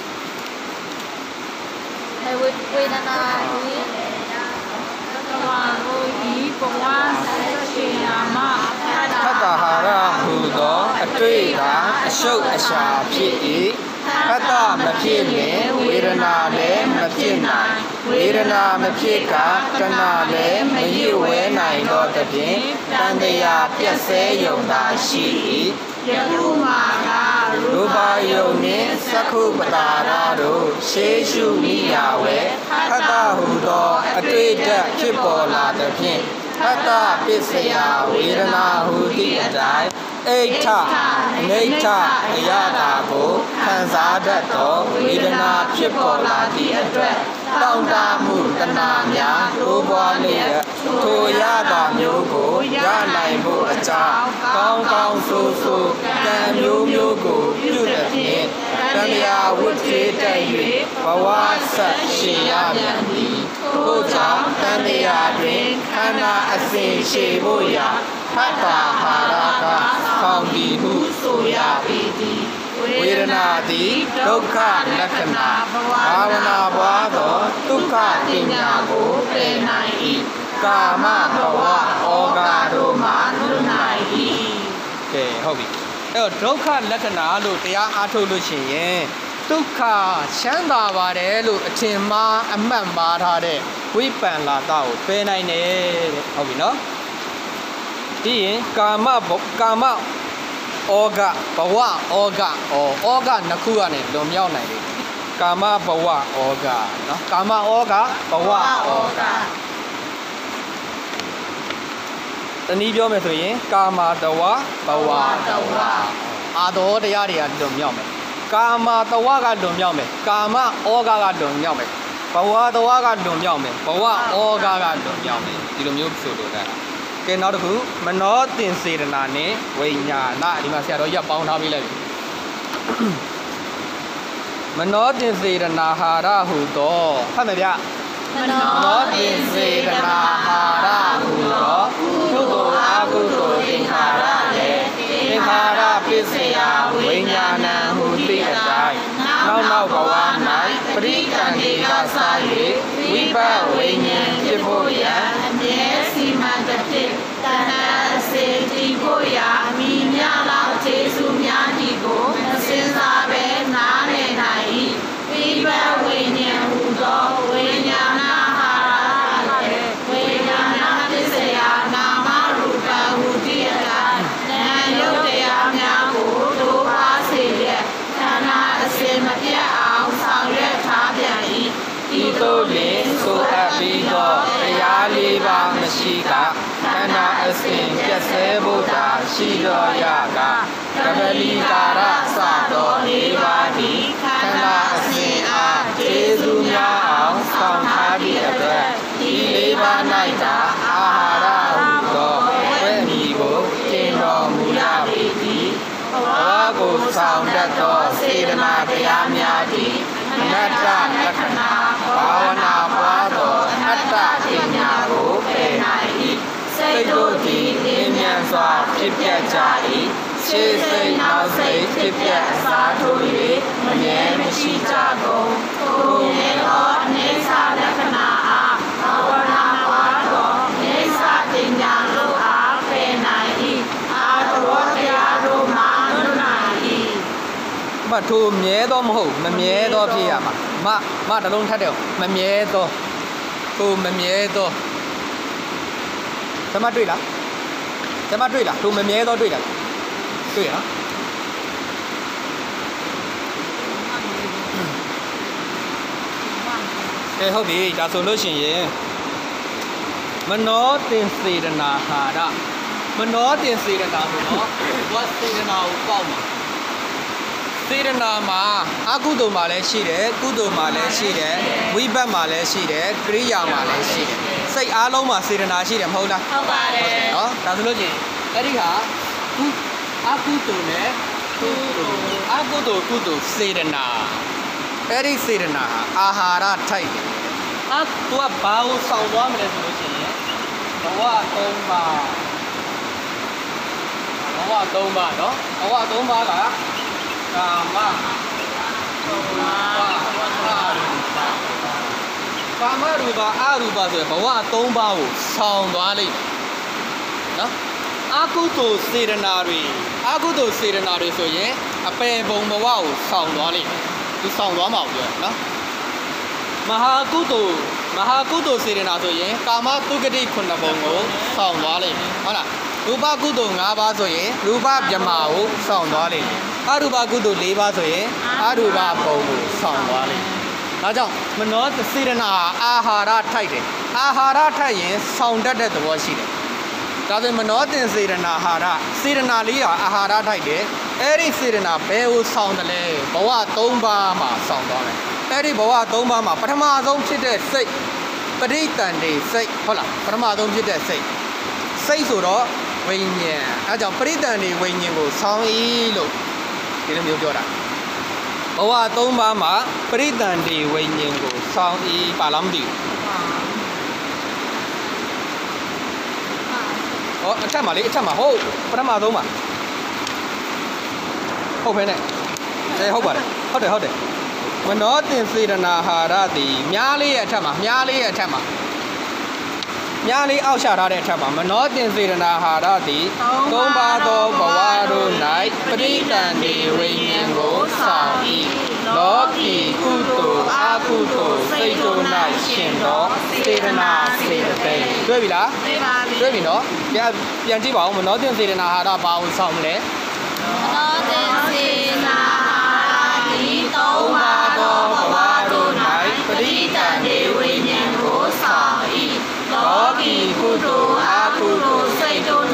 ဝေဒနာဒီဘဝကိုဒီဘဝဆက်ရှင်ရမှာဖတ်တာဟာရဟူသောအတွေ့ကအရှုပ်အရှာဖြစ်၏ဖတ်တာမဖြစ်လင်ဝေဒနာလည်းမဖြစ်နိုင်ဝေဒနာမဖြစ်ကတဏှာလည်းမရည်ဝဲနိုင်တော့သဖြင့်တန်တရားပြည့်စဲယုံသာရှိ၏ယခုမှာကရူပယုံနှင့်သက္ခုပတာရတို့ရှေးရှုမိရာဝဲဖတ်တာဟူသောအတွေ့အကြုံဖြစ်ပေါ်လာသဖြင့်ဖတ်တာပစ္စယဝေဒနာဟူသည့်အတိုင်းအိဋ္ဌအနိဋ္ဌအယတာကိုခံစားတတ်သောဝေဒနာဖြစ်ပေါ်လာသည့်အတွက်တောင့်တမှုတဏှာများတိုးပွားလျက်ထိုရတာမျိုးကိုရနိုင်ဖို့အကြောင်းကောင်းကောင်းဆိုးဆိုးကံမျိုးမျိုးကိုပြုသဖြင့်တရားဝိသေတတ်၍ဘဝဆက်ရှင်ရပြန်သည်ထို့ကြောင့်တရားတွင်ခန္ဓာအစဉ်ရှိဖို့ရာဖတ်တာဟာရကကောင်းသည်ဟုဆိုရပေသည်ဝေဒနာသည်ဒုက္ခလက္ခဏာဘာဝနာပွားသောဒုက္ခပညာကိုပယ်နိုင်၏ကာမဘဝဩဃတို့မှလွတ်နိုင်၏ကဲဟုတ်ပြီအဲ့တော့ဒုက္ခလက္ခဏာလို့တရားအားထုတ်လို့ရှိရင်ဒုက္ခချမ်းသာပါတယ်လို့အထင်မှားအမှတ်မှားထားတဲ့ဝိပန္လာတကိုပယ်နိုင်တယ်တဲ့ဟုတ်ပြီနော်ဒီရင်ကာမဩဃဘဝဩဃနှစ်ခုကနေလွန်မြောက်နိုင်တယ်ကာမဘဝဩဃနော်ကာမဩဃဘဝဩဃတတနည်းပြောမယ်ဆိုရင်ကာမတဝဘဝတဝအာတော်တရားတွေကလွန်မြောက်မယ်ကာမတဝကလွန်မြောက်မယ်ကာမဩဃကလွန်မြောက်မယ်ဘဝတဝကလွန်မြောက်မယ်ဘဝဩဃကလွန်မြောက်မယ်ဒီလိုမျိုးဆိုလိုတာကဲနောက်တစ်ခုမနောတင်စေတနာနဲ့ဝိညာဏဒီမှာဆရာတော်ကြီးပေါင်းထားပေးလိုက်ပြီမနောတင်စေတနာဟာရဟုသောဖတ်မယ်ဗျမနောတင်စေတနာဟာရဟုသောကုသိုလ်အကုသိုလ်သင်္ခါရလည်းသင်္ခါရပစ္စယဝိညာဏဟုသိအတိုင်းနောက်ဘဝ၌ပရိကံဒီကစား၍ဝိပတ်ဝိညာဉ်ဖြစ်ဖို့ရန်အမြဲစီမံတဖြစ်တဏ္ဍအစေတီဖို့ရာအမိများလောက်ခြေစုများဒီကိုမစင်စားပဲနားလည်နိုင်၏ဝိပတ်ဝိညာဉ်ဟူသောဝိညာဏဟာရလည်းဝိညာဏပစ္စယနာမရူပဟူသည့်အတိုင်းနာယုတ်တရားများကိုတို့ပါစေလျက်ဌာနအစင်မပြတ်အောင်ဆောင်ရွက်ထားပြန်၏ဤသို့လင်ဆိုအပ်ပြီးသောတရားလေးပါးမရှိကခန္ဓာအစဉ်ပြည့်စဲဖို့သာရှိတော်ရကကပလီကာရစသောလေးပါးသည်ခန္ဓာအစဉ်အားကျေစုများအောင်ဆောင်ထားသည့်အတွက်ဒီလေးပါး၌သာအာဟာရဟုသောဝဲမီကိုကျင့်တော်မူရပေသည်ဘဝကိုဆောင်တတ်သောစေတနာတရားများသည်အနတ္တလက္ခဏာဘာဝနာပွားသောအတ္တပညာကိုပယ်နိုင်၏စိတ်တို့သည်လင်းမြန်စွာဖြစ်ပြကြ၏ရှေးစိတ်နောက်စိတ်ဖြစ်ပြအစားထိုး၍မမြဲမရှိကြကုန်ထိုမြဲသောအနေစာလက္ခဏာအားဘာဝနာပွားသောအနေစာပညာတို့အားပယ်နိုင်၏အာတော်တရားတို့မှလွတ်နိုင်၏မထိုမြဲသောမဟုတ်မမြဲသောဖြစ်ရမှာမတလုံးထပ်တယ်မမြဲသောထိုမမြဲသောဓမ္မတွေ့လားထိုမမြဲသောတွေ့လားတွေ့ရနော်ကဲဟုတ်ပြီဒါဆိုလို့ရှိရင်မနောတင်စေတနာဟာရမနောတင်စေတနာဆိုတော့ဝတ်စေတနာကိုပေါက်မှာစေတနာမှာအကုသိုလ်မှာလည်းရှိတယ်ကုသိုလ်မှာလည်းရှိတယ်ဝိပတ်မှာလည်းရှိတယ်ကရိယာမှာလည်းရှိတယ်စိတ်အားလုံးမှာစေတနာရှိတယ်မဟုတ်လားဟုတ်ပါတယ်နော်ဒါဆိုလို့ချင်းအဲ့ဒီဟာအကုသိုလ်နဲ့ကုသိုလ်အကုသိုလ်ကုသိုလ်စေတနာအဲ့ဒီစေတနာအာဟာရထိုက်တယ်သူကဘာကိုဆောင်သွားမလဲဆိုလို့ရှိရင်ဘဝ၃ပါးနော်ဘဝ၃ပါးကကာမကာမရူပအရူပဆိုရင်ဘဝ၃ပါးကိုဆောင်သွားလိမ့်မယ်နော်အကုသိုလ်စေတနာတွေဆိုရင်အပယ်ဘုံဘဝကိုဆောင်သွားလိမ့်မယ်သူဆောင်သွားမှာပြောနော်မဟာကုသိုလ်စေတနာဆိုရင်ကာမတုဂတိ9ဘုံကိုဆောင်သွားလိမ့်မယ်ဟုတ်လားရူပကုသိုလ်5ပါးဆိုရင်ရူပဗြဟ္မာကိုဆောင်သွားလိမ့်မယ်အရူပကုသိုလ်4ပါးဆိုရင်အရူပဘုံကိုဆောင်သွားလိမ့်မယ်ဒါကြောင့်မနောစေတနာအာဟာရထိုက်တယ်အာဟာရထိုက်ရင်ဆောင်တတ်တဲ့သဘောရှိတယ်ဒါဆိုမနောတင်စေတနာဟာရစေတနာလေးဟာအာဟာရထိုက်တယ်အဲ့ဒီစေတနာဘယ်ကိုဆောင်တယ်လဲဘဝ၃ပါးမှာဆောင်သွားတယ်အဲ့ဒီဘဝ၃ပါးမှာပထမဆုံးဖြစ်တဲ့စိတ်ပရိတန်တေစိတ်ဟုတ်လားပထမဆုံးဖြစ်တဲ့စိတ်ဆိုတော့ဝိညာဉ်အဲကြောင့်ပရိတန်တေဝိညာဉ်ကိုဆောင်၏လို့ဒီလိုမျိုးပြောတာဘဝ၃ပါးမှာပရိတန်တေဝိညာဉ်ကိုဆောင်၏ပါလားမသိဘူးဟောအထက်မှာဟုတ်ပထမဆုံးမှာဟုတ်ဖဲနဲ့ဟုတ်ပါတယ်ဟုတ်တယ်မနောတင်စေတနာဟာရသည်မြားလေးရဲ့အထက်မှာမြားလေးအောက်ချထားတဲ့အထက်မှာမနောတင်စေတနာဟာရသည်၃ပါးသောဘဝတို့၌ပရိကံတေဝိညာဉ်ကိုဆောင်၏လောကီကုသိုလ်အကုသိုလ်စိတ်တို့၌ရှင်သောစေတနာစေတသိက်တွေ့ပြီလားတွေ့ပြီနော်ပြန်ကြည့်ပါဦးမနောတင်စေတနာဟာရဘာကိုဆောင်မလဲမနောတင်စေတနာဒီသုံးပါးသောဘဝတို့၌ပရိတန်တေဝိညာဉ်ကိုဆောင်၏လောကီကုသိုလ်အကုသိုလ်စိတ်တို့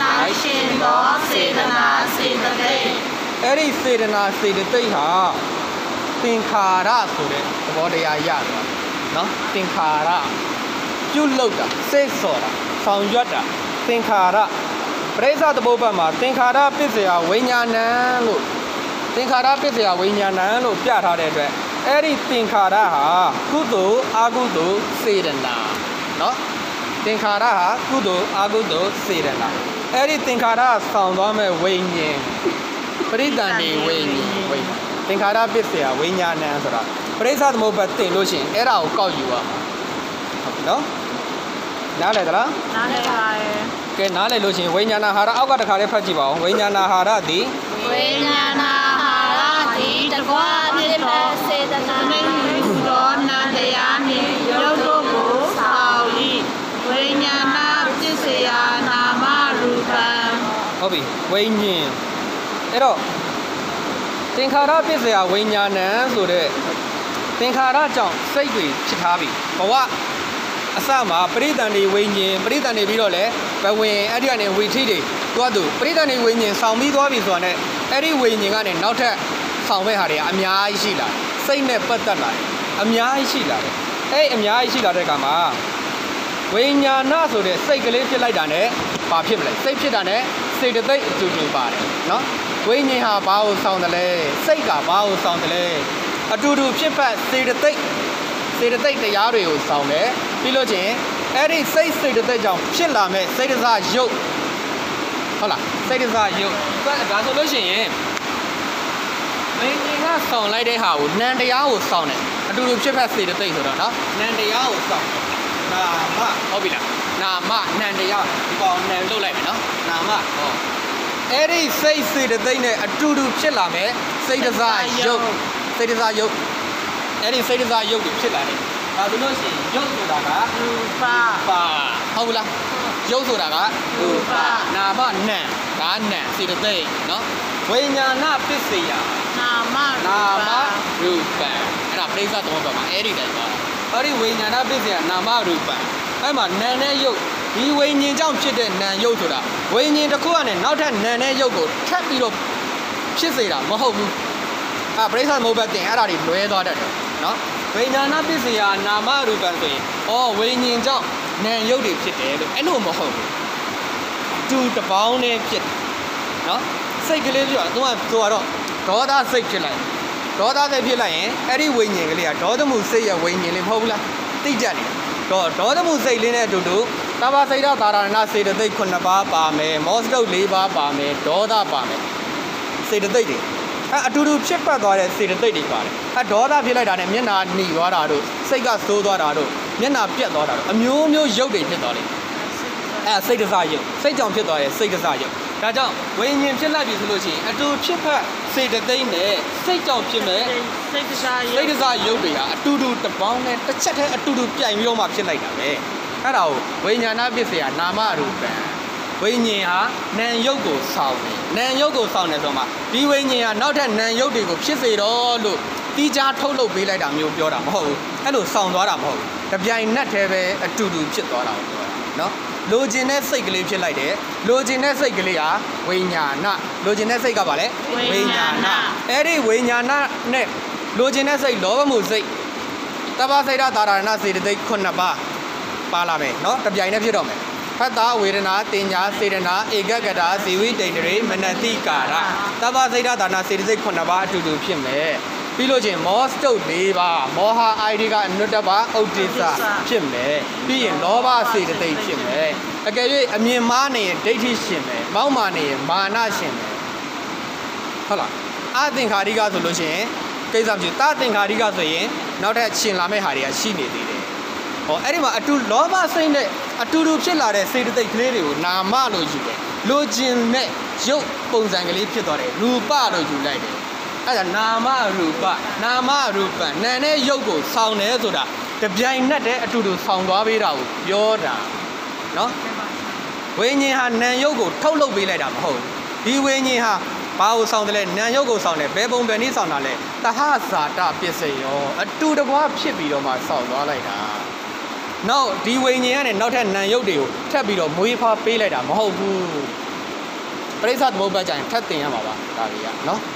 အဲ့ဒီစေတနာစေတသိက်ဟာသင်္ခါရဆိုတဲ့သဘောတရားရတာနော်သင်္ခါရပြုလုပ်တာစိတ်ဆော်တာဆောင်ရွက်တာသင်္ခါရပရိစ္ဆသဘောပတ်မှာသင်္ခါရပစ္စယဝိညာဏံလို့သင်္ခါရပစ္စယဝိညာဏံလို့ပြထားတဲ့အတွက်အဲ့ဒီသင်္ခါရဟာကုသိုလ်အကုသိုလ်စေတနာနော်သင်္ခါရဟာကုသိုလ်အကုသိုလ်စေတနာအဲ့ဒီသင်္ခါရဆောင်သွားမဲ့ဝိညာဉ်ပရိသန္တိဝိညာဉ်သင်္ခါရပစ္စယဝိညာဏံဆိုတာပရိစ္ဆသမုပ္ပါဒ်တင်လို့ရှိရင်အဲ့ဒါကိုကောက်ယူရမှာဟုတ်ပြီနော်နားလည်သလားနားလည်ပါရဲ့ကဲနားလည်လို့ရှိရင်ဝိညာဏဟာရအောက်ကတစ်ခါလေးဖတ်ကြည့်ပါဦးဝိညာဏဟာရသည်ဝိညာဏဟာရသည်တကွာဖြစ်သောစေတနာနှင့်ယူသောနာတရားနှင့်ရုပ်တို့ကိုဆောင်၏ဝိညာဏပစ္စယနာမရူပံဟုတ်ပြီဝိညာဉ်အဲ့တော့သင်္ခါရပစ္စယဝိညာဏံဆိုတဲ့သင်္ခါရကြောင့်စိတ်တွေဖြစ်ထားပြီဘဝအစမှာပရိသန္တိဝိညာဉ်ပရိသန္တိပြီးတော့လေဘဝင်အဲ့ဒီကနေဝိထိတွေတွားသူပရိသန္တိဝိညာဉ်ဆောင်ပြီးသွားပြီဆိုတာနဲ့အဲ့ဒီဝိညာဉ်ကနေနောက်ထပ်ဆောင်မဲ့ဟာတွေအများကြီးရှိလာစိတ်နဲ့ပတ်သက်လာတယ်အများကြီးရှိလာတယ်အဲ့အများကြီးရှိလာတဲ့အခါမှာဝိညာဏဆိုတဲ့စိတ်ကလေးဖြစ်လိုက်တာနဲ့ဘာဖြစ်မလဲစိတ်ဖြစ်တာနဲ့စေတသိက်အတူတူပါတယ်နော်ဝိညာဉ်ဟာဘာကိုဆောင်တယ်လဲစိတ်ကဘာကိုဆောင်တယ်လဲအတူတူဖြစ်ဖက်စေတသိက်တရားတွေကိုဆောင်တယ်ပြီးလို့ချင်းအဲ့ဒီစိတ်စေတသိက်ကြောင့်ဖြစ်လာမဲ့စိတ်တစားရုပ်ဟုတ်လားစိတ်တစားရုပ်ဒါဆိုလို့ရှိရင်ဝိညာဉ်ကဆောင်လိုက်တဲ့ဟာကိုနံတရားကိုဆောင်တယ်အတူတူဖြစ်ဖက်စေတသိက်ဆိုတော့နော်နံတရားကိုဆောင်နာမဟုတ်ပြီလားနာမနံတရားဒီကောင်နံလုတ်လိုက်မယ်နော်နာမဟောအဲ့ဒီစိတ်စေတသိက်နဲ့အတူတူဖြစ်လာမဲ့စိတ်တစားရုပ်အဲ့ဒီစိတ်တစားရုပ်တွေဖြစ်လာတယ်ဒါဆိုလို့ရှိရင်ရုပ်ဆိုတာကရူပဟုတ်လားရုပ်ဆိုတာကရူပနာမနံဒါနံစေတသိက်နော်ဝိညာဏပစ္စယနာမရူပံအဲ့ဒါပရိစ္ဆသဘောပတ်မှာအဲ့ဒီတိုင်းသွားတာအဲ့ဒီဝိညာဏပစ္စယနာမရူပံအဲ့မှာနံနဲ့ရုပ်ဒီဝိညာဉ်ကြောင့်ဖြစ်တဲ့နံရုပ်ဆိုတာဝိညာဉ်တစ်ခုကနေနောက်ထပ်နံနဲ့ရုပ်ကိုထပ်ပြီးတော့ဖြစ်စေတာမဟုတ်ဘူးပရိစ္ဆသမုပ္ပါဒ်တင်အဲ့ဒါတွေလွဲသွားတတ်တယ်နော်ဝိညာဏပစ္စယနာမရူပံဆိုရင်ဝိညာဉ်ကြောင့်နံရုပ်တွေဖြစ်တယ်လို့အဲ့လိုမဟုတ်ဘူးတူတပေါင်းနဲ့ဖြစ်နော်စိတ်ကလေးပြောသူကတော့ဒေါသစိတ်ဖြစ်လိုက်ဒေါသစိတ်ဖြစ်လိုက်ရင်အဲ့ဒီဝိညာဉ်ကလေးကဒေါသမှုစိတ်ရဲ့ဝိညာဉ်လေးမဟုတ်ဘူးလားသိကြတယ်ဒေါသမှုစိတ်လေးနဲ့အတူတူသဘာစိတ်ဓာတ်သာရဏစေတသိက်9ပါးပါမယ်မောစတုတ်4ပါးပါမယ်ဒေါသပါမယ်စေတသိက်တွေအတူတူဖြစ်ပတ်သွားတဲ့စေတသိက်တွေပါတယ်ဒေါသဖြစ်လိုက်တာနဲ့မျက်နှာหนีသွားတာတို့စိတ်ကသိုးသွားတာတို့မျက်နှာပြတ်သွားတာတို့အမျိုးမျိုးရုပ်တွေဖြစ်သွားတယ်စိတ်တစားရုပ်စိတ်ကြောင့်ဖြစ်သွားတဲ့စိတ်တစားရုပ်ဒါကြောင့်ဝိညာဉ်ဖြစ်လိုက်ပြီဆိုလို့ရှိရင်အတူဖြစ်ဖက်စေတသိက်နဲ့စိတ်ကြောင့်ဖြစ်မဲ့စိတ်တစားရုပ်တွေဟာအတူတူတပေါင်းနဲ့တစ်ချက်တည်းအတူတူပြိုင်ပြီးတော့မှဖြစ်လိုက်တာပဲအဲ့ဒါကိုဝိညာဏပစ္စယနာမရူပံဝိညာဉ်ဟာနံရုပ်ကိုဆောင်တယ်နံရုပ်ကိုဆောင်တယ်ဆိုမှဒီဝိညာဉ်ဟာနောက်ထပ်နံရုပ်တွေကိုဖြစ်စေတော့လို့တီးခြားထုတ်လုပ်ပေးလိုက်တာမျိုးပြောတာမဟုတ်ဘူးအဲ့လိုဆောင်သွားတာမဟုတ်ဘူးတပြိုင်နက်တည်းပဲအတူတူဖြစ်သွားတာကိုပြောတာနော်လိုချင်တဲ့စိတ်ကလေးဖြစ်လိုက်တယ်လိုချင်တဲ့စိတ်ကလေးဟာဝိညာဏလိုချင်တဲ့စိတ်ကပါလေဝိညာဏအဲ့ဒီဝိညာဏနဲ့လိုချင်တဲ့စိတ်လောဘမှုစိတ်သဘာစိတ်ဓာတ်သာရဏစေတသိက်9ပါးပါလာမယ်နော်တပြိုင်တည်းဖြစ်တော့မယ်ဖတ်တာဝေဒနာတင်ညာစေတနာဧကဂတာဇီဝိတိန်တွေမနတိကာရသဘာစိတ်ဓာတ်သာရဏစေတသိက်9ပါးအတူတူဖြစ်မယ်ပြီးလို့ချင်းမောစတုတ်၄ပါးမောဟအိုင်ဒီကအနုတ္တပါဥဒ္ဒိစ္စဖြစ်မယ်ပြီးရင်လောဘစေတသိက်ဖြစ်မယ်အကယ်၍အမြင်မှားနေရင်ဒိဋ္ဌိရှင်မယ်မောက်မာနေရင်မာနရှင်မယ်ဟုတ်လားအသင်္ခါရိကဆိုလို့ရှိရင်ကိစ္စမရှိတာသင်္ခါရိကဆိုရင်နောက်ထပ်ရှင်လာမဲ့ဟာတွေကရှိနေသေးတယ်အဲ့ဒီမှာအတူလောဘစိတ်နဲ့အတူတူဖြစ်လာတဲ့စေတသိက်ကလေးတွေကိုနာမလို့ယူတယ်လိုချင်တဲ့ရုပ်ပုံစံကလေးဖြစ်သွားတယ်ရူပလို့ယူလိုက်တယ်အဲ့ဒါနာမရူပနာမရူပနာနဲ့ရုပ်ကိုဆောင်တယ်ဆိုတာတပြိုင်နက်တည်းအတူတူဆောင်သွားပေးတာကိုပြောတာနော်ဝိညာဉ်ဟာနာရုပ်ကိုထုတ်လုပ်ပေးလိုက်တာမဟုတ်ဘူးဒီဝိညာဉ်ဟာဘာကိုဆောင်တယ်လဲနာရုပ်ကိုဆောင်တယ်ဘယ်ပုံပဲနည်းဆောင်တာလဲတဟဇာတပစ္စယောအတူတကွာဖြစ်ပြီးတော့မှဆောင်သွားလိုက်တာနောက်ဒီဝိညာဉ်ကနေနောက်ထပ်နာရုပ်တွေကိုထပ်ပြီးတော့မွေးဖွားပေးလိုက်တာမဟုတ်ဘူးပရိစ္ဆသမုပ္ပါဒ်ကျရင်ထပ်တင်ရမှာပါဒါတွေကနော်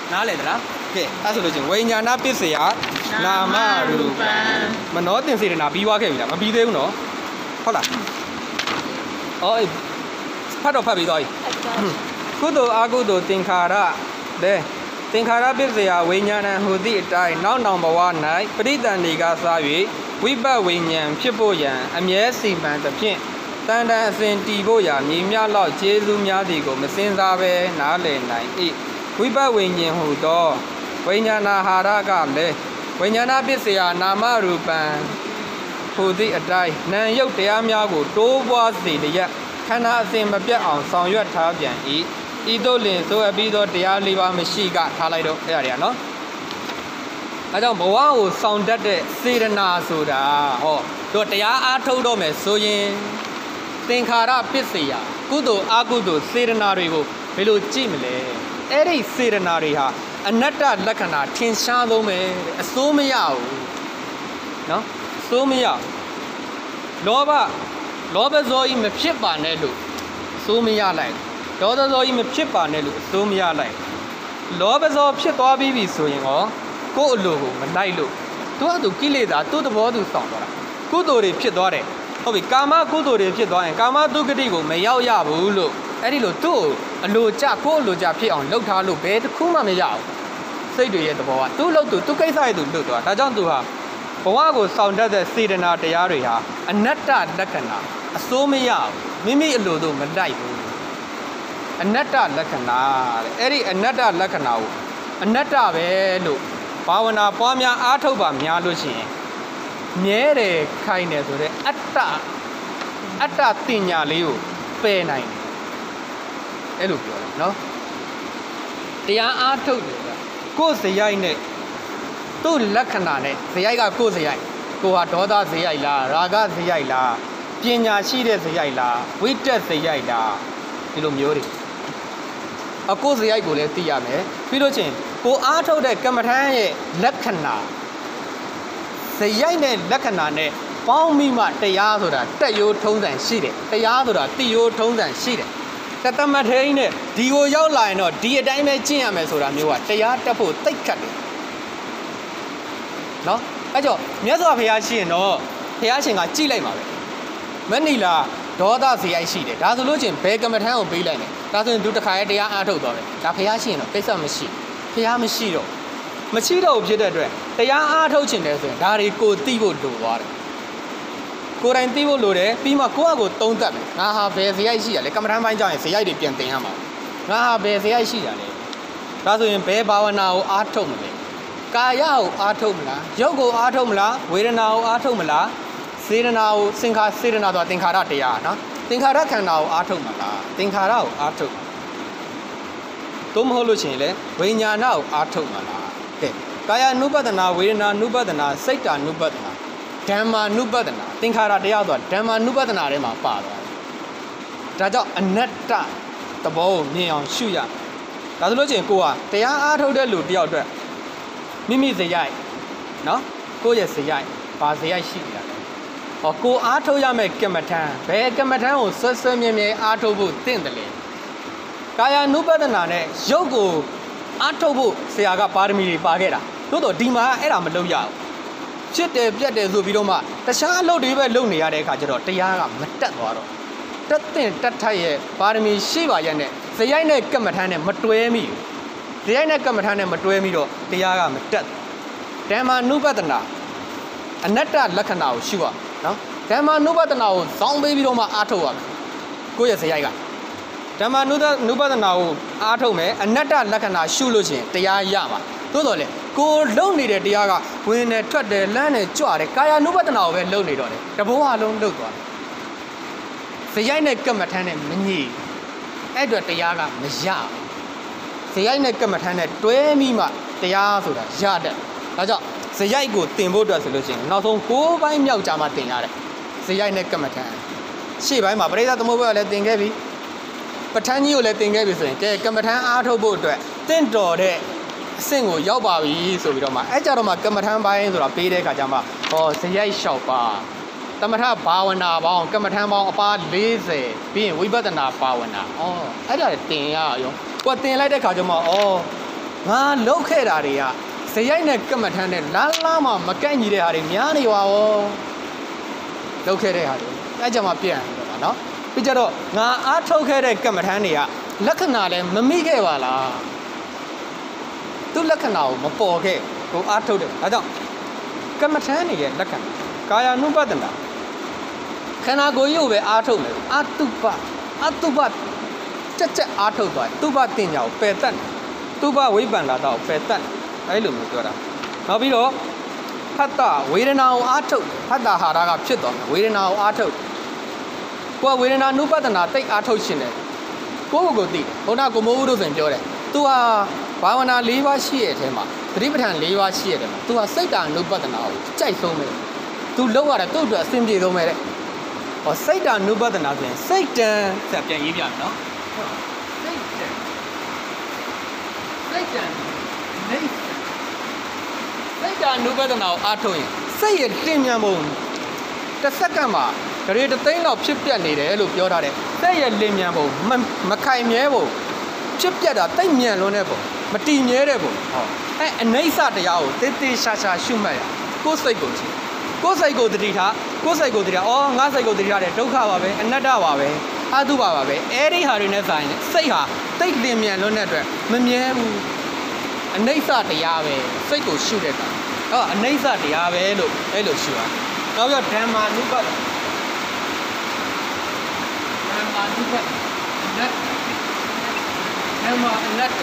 နားလေသလားကဲအဲ့ဆိုလို့ချင်းဝိညာဏပစ္စယနာမရူပံမနောတင်စေတနာပြီးသွားခဲ့ပြီလားမပြီးသေးဘူးနော်ဟုတ်လားအော်ဖတ်တော့ဖတ်ပြီးသွားပြီကုသိုလ်အကုသိုလ်သင်္ခါရလေသင်္ခါရပစ္စယဝိညာဏဟူသည့်အတိုင်းနောက်နောင်ဘဝ၌ပရိသန္တိကစား၍ဝိပတ်ဝိညာဉ်ဖြစ်ဖို့ရန်အမြဲစီမံသဖြင့်တန်တန်အစဉ်တည်ဖို့ရာမြည်များလောက်ကျေးဇူးများသည်ကိုမစင်စားဘဲနားလည်နိုင်၏ဝိပတ်ဝိညာဉ်ဟူသောဝိညာဏဟာရကလည်းဝိညာဏပစ္စယနာမရူပံဟူသည့်အတိုင်းနာယုတ်တရားများကိုတိုးပွားစေလျက်ခန္ဓာအစဉ်မပြတ်အောင်ဆောင်ရွက်ထားပြန်၏ဤသို့လင်ဆိုအပ်ပြီးသောတရား၄ပါးမရှိကထားလိုက်တော့အဲ့ဒါတွေကနော်အဲကြောင့်ဘဝကိုဆောင်တတ်တဲ့စေတနာဆိုတာဟောတို့တရားအားထုတ်တော့မယ်ဆိုရင်သင်္ခါရပစ္စယကုသိုလ်အကုသိုလ်စေတနာတွေကိုဘယ်လိုကြည့်မလဲအဲ့ဒီစေတနာတွေဟာအနတ္တလက္ခဏာထင်ရှားဆုံးပဲအစိုးမရဘူးနော်အစိုးမရလောဘဇောဤမဖြစ်ပါနဲ့လို့အစိုးမရလိုက်ဒေါသဇောဤမဖြစ်ပါနဲ့လို့အစိုးမရလိုက်လောဘဇောဖြစ်သွားပြီဆိုရင်ဟောကိုယ့်အလိုကိုမလိုက်လို့သူကသူကိလေသာသူ့သဘောသူဆောင်သွားတာကုသိုလ်တွေဖြစ်သွားတယ်ဟုတ်ပြီကာမကုသိုလ်တွေဖြစ်သွားရင်ကာမတုဂတိကိုမရောက်ရဘူးလို့အဲ့ဒီလိုသူ့အလိုကြကိုယ့်အလိုကြဖြစ်အောင်လှုပ်ထားလို့ဘယ်တစ်ခုမှမရဘူးစိတ်တွေရဲ့သဘောကသူ့လှုပ်သူကိစ္စရဲ့သူလှုပ်သွားဒါကြောင့်သူဟာဘဝကိုဆောင်တတ်တဲ့စေတနာတရားတွေဟာအနတ္တလက္ခဏာအစိုးမရဘူးမိမိအလိုတို့မလိုက်ဘူးအနတ္တလက္ခဏာတဲ့အဲ့ဒီအနတ္တလက္ခဏာကိုအနတ္တပဲလို့ဘာဝနာပွားများအားထုတ်ပါများလို့ရှိရင်မြဲတယ်ခိုင်းတယ်ဆိုတဲ့အတ္တတင်ညာလေးကိုပယ်နိုင်တယ်အဲ့လိုပြောတယ်နော်တရားအားထုတ်တယ်ကိုယ်စရိုက်နဲ့သူ့လက္ခဏာနဲ့စရိုက်ကကိုယ်စရိုက်ကိုဟာဒေါသစရိုက်လားရာဂစရိုက်လားပညာရှိတဲ့စရိုက်လားဝိတ္တစရိုက်လားဒီလိုမျိုးတွေအကိုယ်စရိုက်ကိုလည်းသိရမယ်ပြီးလို့ချင်းကိုအားထုတ်တဲ့ကမ္မထမ်းရဲ့လက္ခဏာစရိုက်နဲ့လက္ခဏာနဲ့ပေါင်းမိမှတရားဆိုတာတက်ရိုးထုံးစံရှိတယ်တရားဆိုတာတိရိုးထုံးစံရှိတယ်တမထေးနဲ့ဒီကိုရောက်လာရင်တော့ဒီအတိုင်းပဲကျင့်ရမယ်ဆိုတာမျိုးကတရားတက်ဖို့သိခတ်တယ်နော်အဲ့ကြောင့်မြတ်စွာဘုရားရှိရင်တော့ဘုရားရှင်ကကြည့်လိုက်ပါပဲမဏိလာဒေါသဇေယိုက်ရှိတယ်ဒါဆိုလို့ချင်းဘယ်ကမ္မထမ်းကိုပေးလိုက်လဲဒါဆိုရင်သူတစ်ခါရဲတရားအားထုတ်သွားတယ်ဒါဘုရားရှိရင်တော့ကိစ္စမရှိဘုရားမရှိတော့ဖြစ်တဲ့အတွက်တရားအားထုတ်ခြင်းတယ်ဆိုရင်ဒါတွေကိုသိဖို့လိုသွားတယ်ကိုယ်တိုင်သိဖို့လိုတယ်ပြီးမှကိုယ့်အကိုသုံးသပ်မယ်ငါဟာဘယ်ဇေယိုက်ရှိရလဲကမ္မထမ်းပိုင်းကျရင်ဇေယိုက်တွေပြန်တင်ရမှာငါဟာဘယ်ဇေယိုက်ရှိတာလဲဒါဆိုရင်ဘယ်ဘာဝနာကိုအားထုတ်မလဲကာယကိုအားထုတ်မလားရုပ်ကိုအားထုတ်မလားဝေဒနာကိုအားထုတ်မလားစေတနာကိုစေတနာဆိုတာသင်္ခါရတရားနော်သင်္ခါရခန္ဓာကိုအားထုတ်မှာလားသင်္ခါရကိုအားထုတ်သို့မဟုတ်လို့ရှိရင်လေဝိညာဏကိုအားထုတ်မှာလားကဲကာယ ानु ပဒနာဝေဒနာ ानु ပဒနာစိတ် ानु ပဒနာဓမ္မာ ानु ပဒနာသင်္ခါရတရားဆိုတာဓမ္မာ ानु ပဒနာထဲမှာပါသွားတယ်ဒါကြောင့်အနတ္တသဘောကိုမြင်အောင်ရှုရဒါဆိုလို့ရှိရင်ကိုကတရားအားထုတ်တဲ့လူတယောက်အတွက်မိမိဇေယိုက်နော်ကိုယ့်ရဲ့ဇေယိုက်ဘာဇေယိုက်ရှိနေတာလဲဟောကိုအားထုတ်ရမယ့်ကမ္မထံဘယ်ကမ္မထံကိုဆွမြဲမြဲအားထုတ်ဖို့တင့်တယ်လေကာယ ानु ပဒနာနဲ့ရုပ်ကိုအားထုတ်ဖို့ဆရာကပါရမီတွေပါခဲ့တာသို့တော့ဒီမှာအဲ့ဒါမလုပ်ရဘူးဖြစ်တယ်ပြတ်တယ်ဆိုပြီးတော့မှတခြားအလုပ်တွေပဲလုပ်နေရတဲ့အခါကျတော့တရားကမတက်သွားတော့တက်တဲ့တက်ထက်ရဲ့ပါရမီရှိပါရဲ့နဲ့ဇယိုက်နဲ့ကမ္မထံနဲ့မတွဲမိဘူးဇယိုက်နဲ့ကမ္မထံနဲ့မတွဲမိတော့တရားကမတက်ဓမ္မာ ानु ပဒနာအနတ္တလက္ခဏာကိုရှုရနော်ဓမ္မာ ानु ပဒနာကိုဇောင်းပေးပြီးတော့မှအားထုတ်ရမယ်ကိုယ့်ရဲ့ဇယိုက်ကဓမ္မာ ानु ပဒနာကိုအားထုတ်မယ်အနတ္တလက္ခဏာရှုလို့ရှိရင်တရားရမှာသို့တော်လေကိုလုံနေတဲ့တရားကဝင်နေထွက်တယ်လမ်းနေကြွတယ်ကာယ ानु ပဒနာကိုပဲလုံနေတော့တယ်တဘောအလုံးလုံသွားတယ်ဇယိုက်နဲ့ကမ္မထမ်းနဲ့မညီအဲ့အတွက်တရားကမရဇယိုက်နဲ့ကမ္မထမ်းနဲ့တွဲမိမှတရားဆိုတာရတတ်ဒါကြောင့်ဇယိုက်ကိုတင်ဖို့အတွက်ဆိုလို့ရှိရင်နောက်ဆုံး9ပိုင်းမြောက်ကြာမှတင်ရတယ်ဇယိုက်နဲ့ကမ္မထမ်းရှေ့ပိုင်းမှာပရိသသမုပ္ပါဒ်လည်းတင်ခဲ့ပြီပဋ္ဌာန်းကြီးကိုလည်းတင်ခဲ့ပြီဆိုရင်ကဲကမ္မထမ်းအားထုတ်ဖို့အတွက်တင့်တော်တဲ့အဆင့်ကိုရောက်ပါပြီဆိုပြီးတော့မှအဲ့ကြတော့မှကမ္မထမ်းပိုင်းဆိုတာပေးတဲ့အခါကျမှဟောဇယိုက်လျှောက်ပါသမထဘာဝနာပေါင်းကမ္မထမ်းပေါင်းအပါ40ပြီးရင်ဝိပဿနာဘာဝနာအဲ့ဒါတင်ရရောကိုတင်လိုက်တဲ့ခါကျမှငါလောက်ခဲ့တာတွေကဇယိုက်နဲ့ကမ္မထမ်းနဲ့လာမှမကန့်ညီတဲ့ဟာတွေများနေပါဘောလောက်ခဲ့တဲ့ဟာတွေအဲ့ကြမှာပြန်ပါနော်ပြီးကြတော့ငါအားထုတ်ခဲ့တဲ့ကမ္မထမ်းတွေကလက္ခဏာလည်းမမိခဲ့ပါလားသူလက္ခဏာကိုမပေါ်ခဲ့ကိုအားထုတ်တယ်ဒါကြောင့်ကမ္မထမ်းတွေရဲ့လက္ခဏာကာယ ानु ပတနာခန္ဓာကိုယ်ရုပ်ပဲအားထုတ်မယ်အတုပချက်အားထုတ်သွားတုပတင်ညာကိုပယ်တတ်တုပဝိပ္ပန္နာတော့ပယ်တတ်အဲ့လိုမျိုးပြောတာနောက်ပြီးတော့ဖတ်တာဝေဒနာကိုအားထုတ်ဖတ်တာဟာရကဖြစ်သွားဝေဒနာကိုအားထုတ်ကိုယ်ဝေဒနာ ानु ပတနာတိတ်အားထုတ်ရှင်တယ်ကိုယ့်ကိုယ်သိတယ်ဘုရားကိုမိုးဦးတို့ဆိုရင်ပြောတယ်သူဟာဘာဝနာ၄ပါးရှိရဲ့အထဲမှာသတိပဋ္ဌာန်၄ပါးရှိရဲ့အထဲမှာသူဟာစိတ်တာ ानु ပတနာကိုကြိုက်ဆုံးပဲသူလောက်ရတာသူ့အတွက်အဆင်ပြေဆုံးပဲတဲ့ဟောစိတ်တာ ानु ပတနာဆိုရင်စိတ်တန်ဆက်ပြန်ရေးပြမယ်နော်စိတ်တန်နေစိတ်တာ ानु ပတနာကိုအားထုတ်ရင်စိတ်ရဲ့တင်မြန်ပုံတစ်စက္ကန့်မှာဂရေတသိန်းလောက်ဖြစ်ပြတ်နေတယ်လို့ပြောထားတယ်စိတ်ရဲ့လင်မြန်ပုံမခိုင်မြဲပုံဖြစ်ပြတ်တာတိတ်မြန်လွန်းတဲ့ပုံမတည်မြဲတဲ့ပုံဟောအဲ့အနိစ္စတရားကိုတေးသေးရှာရှာရှုမှတ်ရကိုယ်စိတ်ကိုကြည့်ကိုယ်စိတ်ကိုတတိထားကိုယ်စိတ်ကိုတတိထားအော်ငါစိတ်ကိုတတိထားတယ်ဒုက္ခပါပဲအနတ္တပါပဲအတုပါပဲအဲ့ဒီဟာတွေနဲ့ဆိုင်ရင်စိတ်ဟာတိတ်လင်မြန်လွန်းတဲ့အတွက်မမြဲဘူးအနိစ္စတရားပဲစိတ်ကိုရှုတဲ့အခါဟောအနိစ္စတရားပဲလို့အဲ့လိုရှုရနောက်ပြီးဓမ္မာနုပတ်ဓမ္မာနုပတ်ဓမ္မာအနတ္တ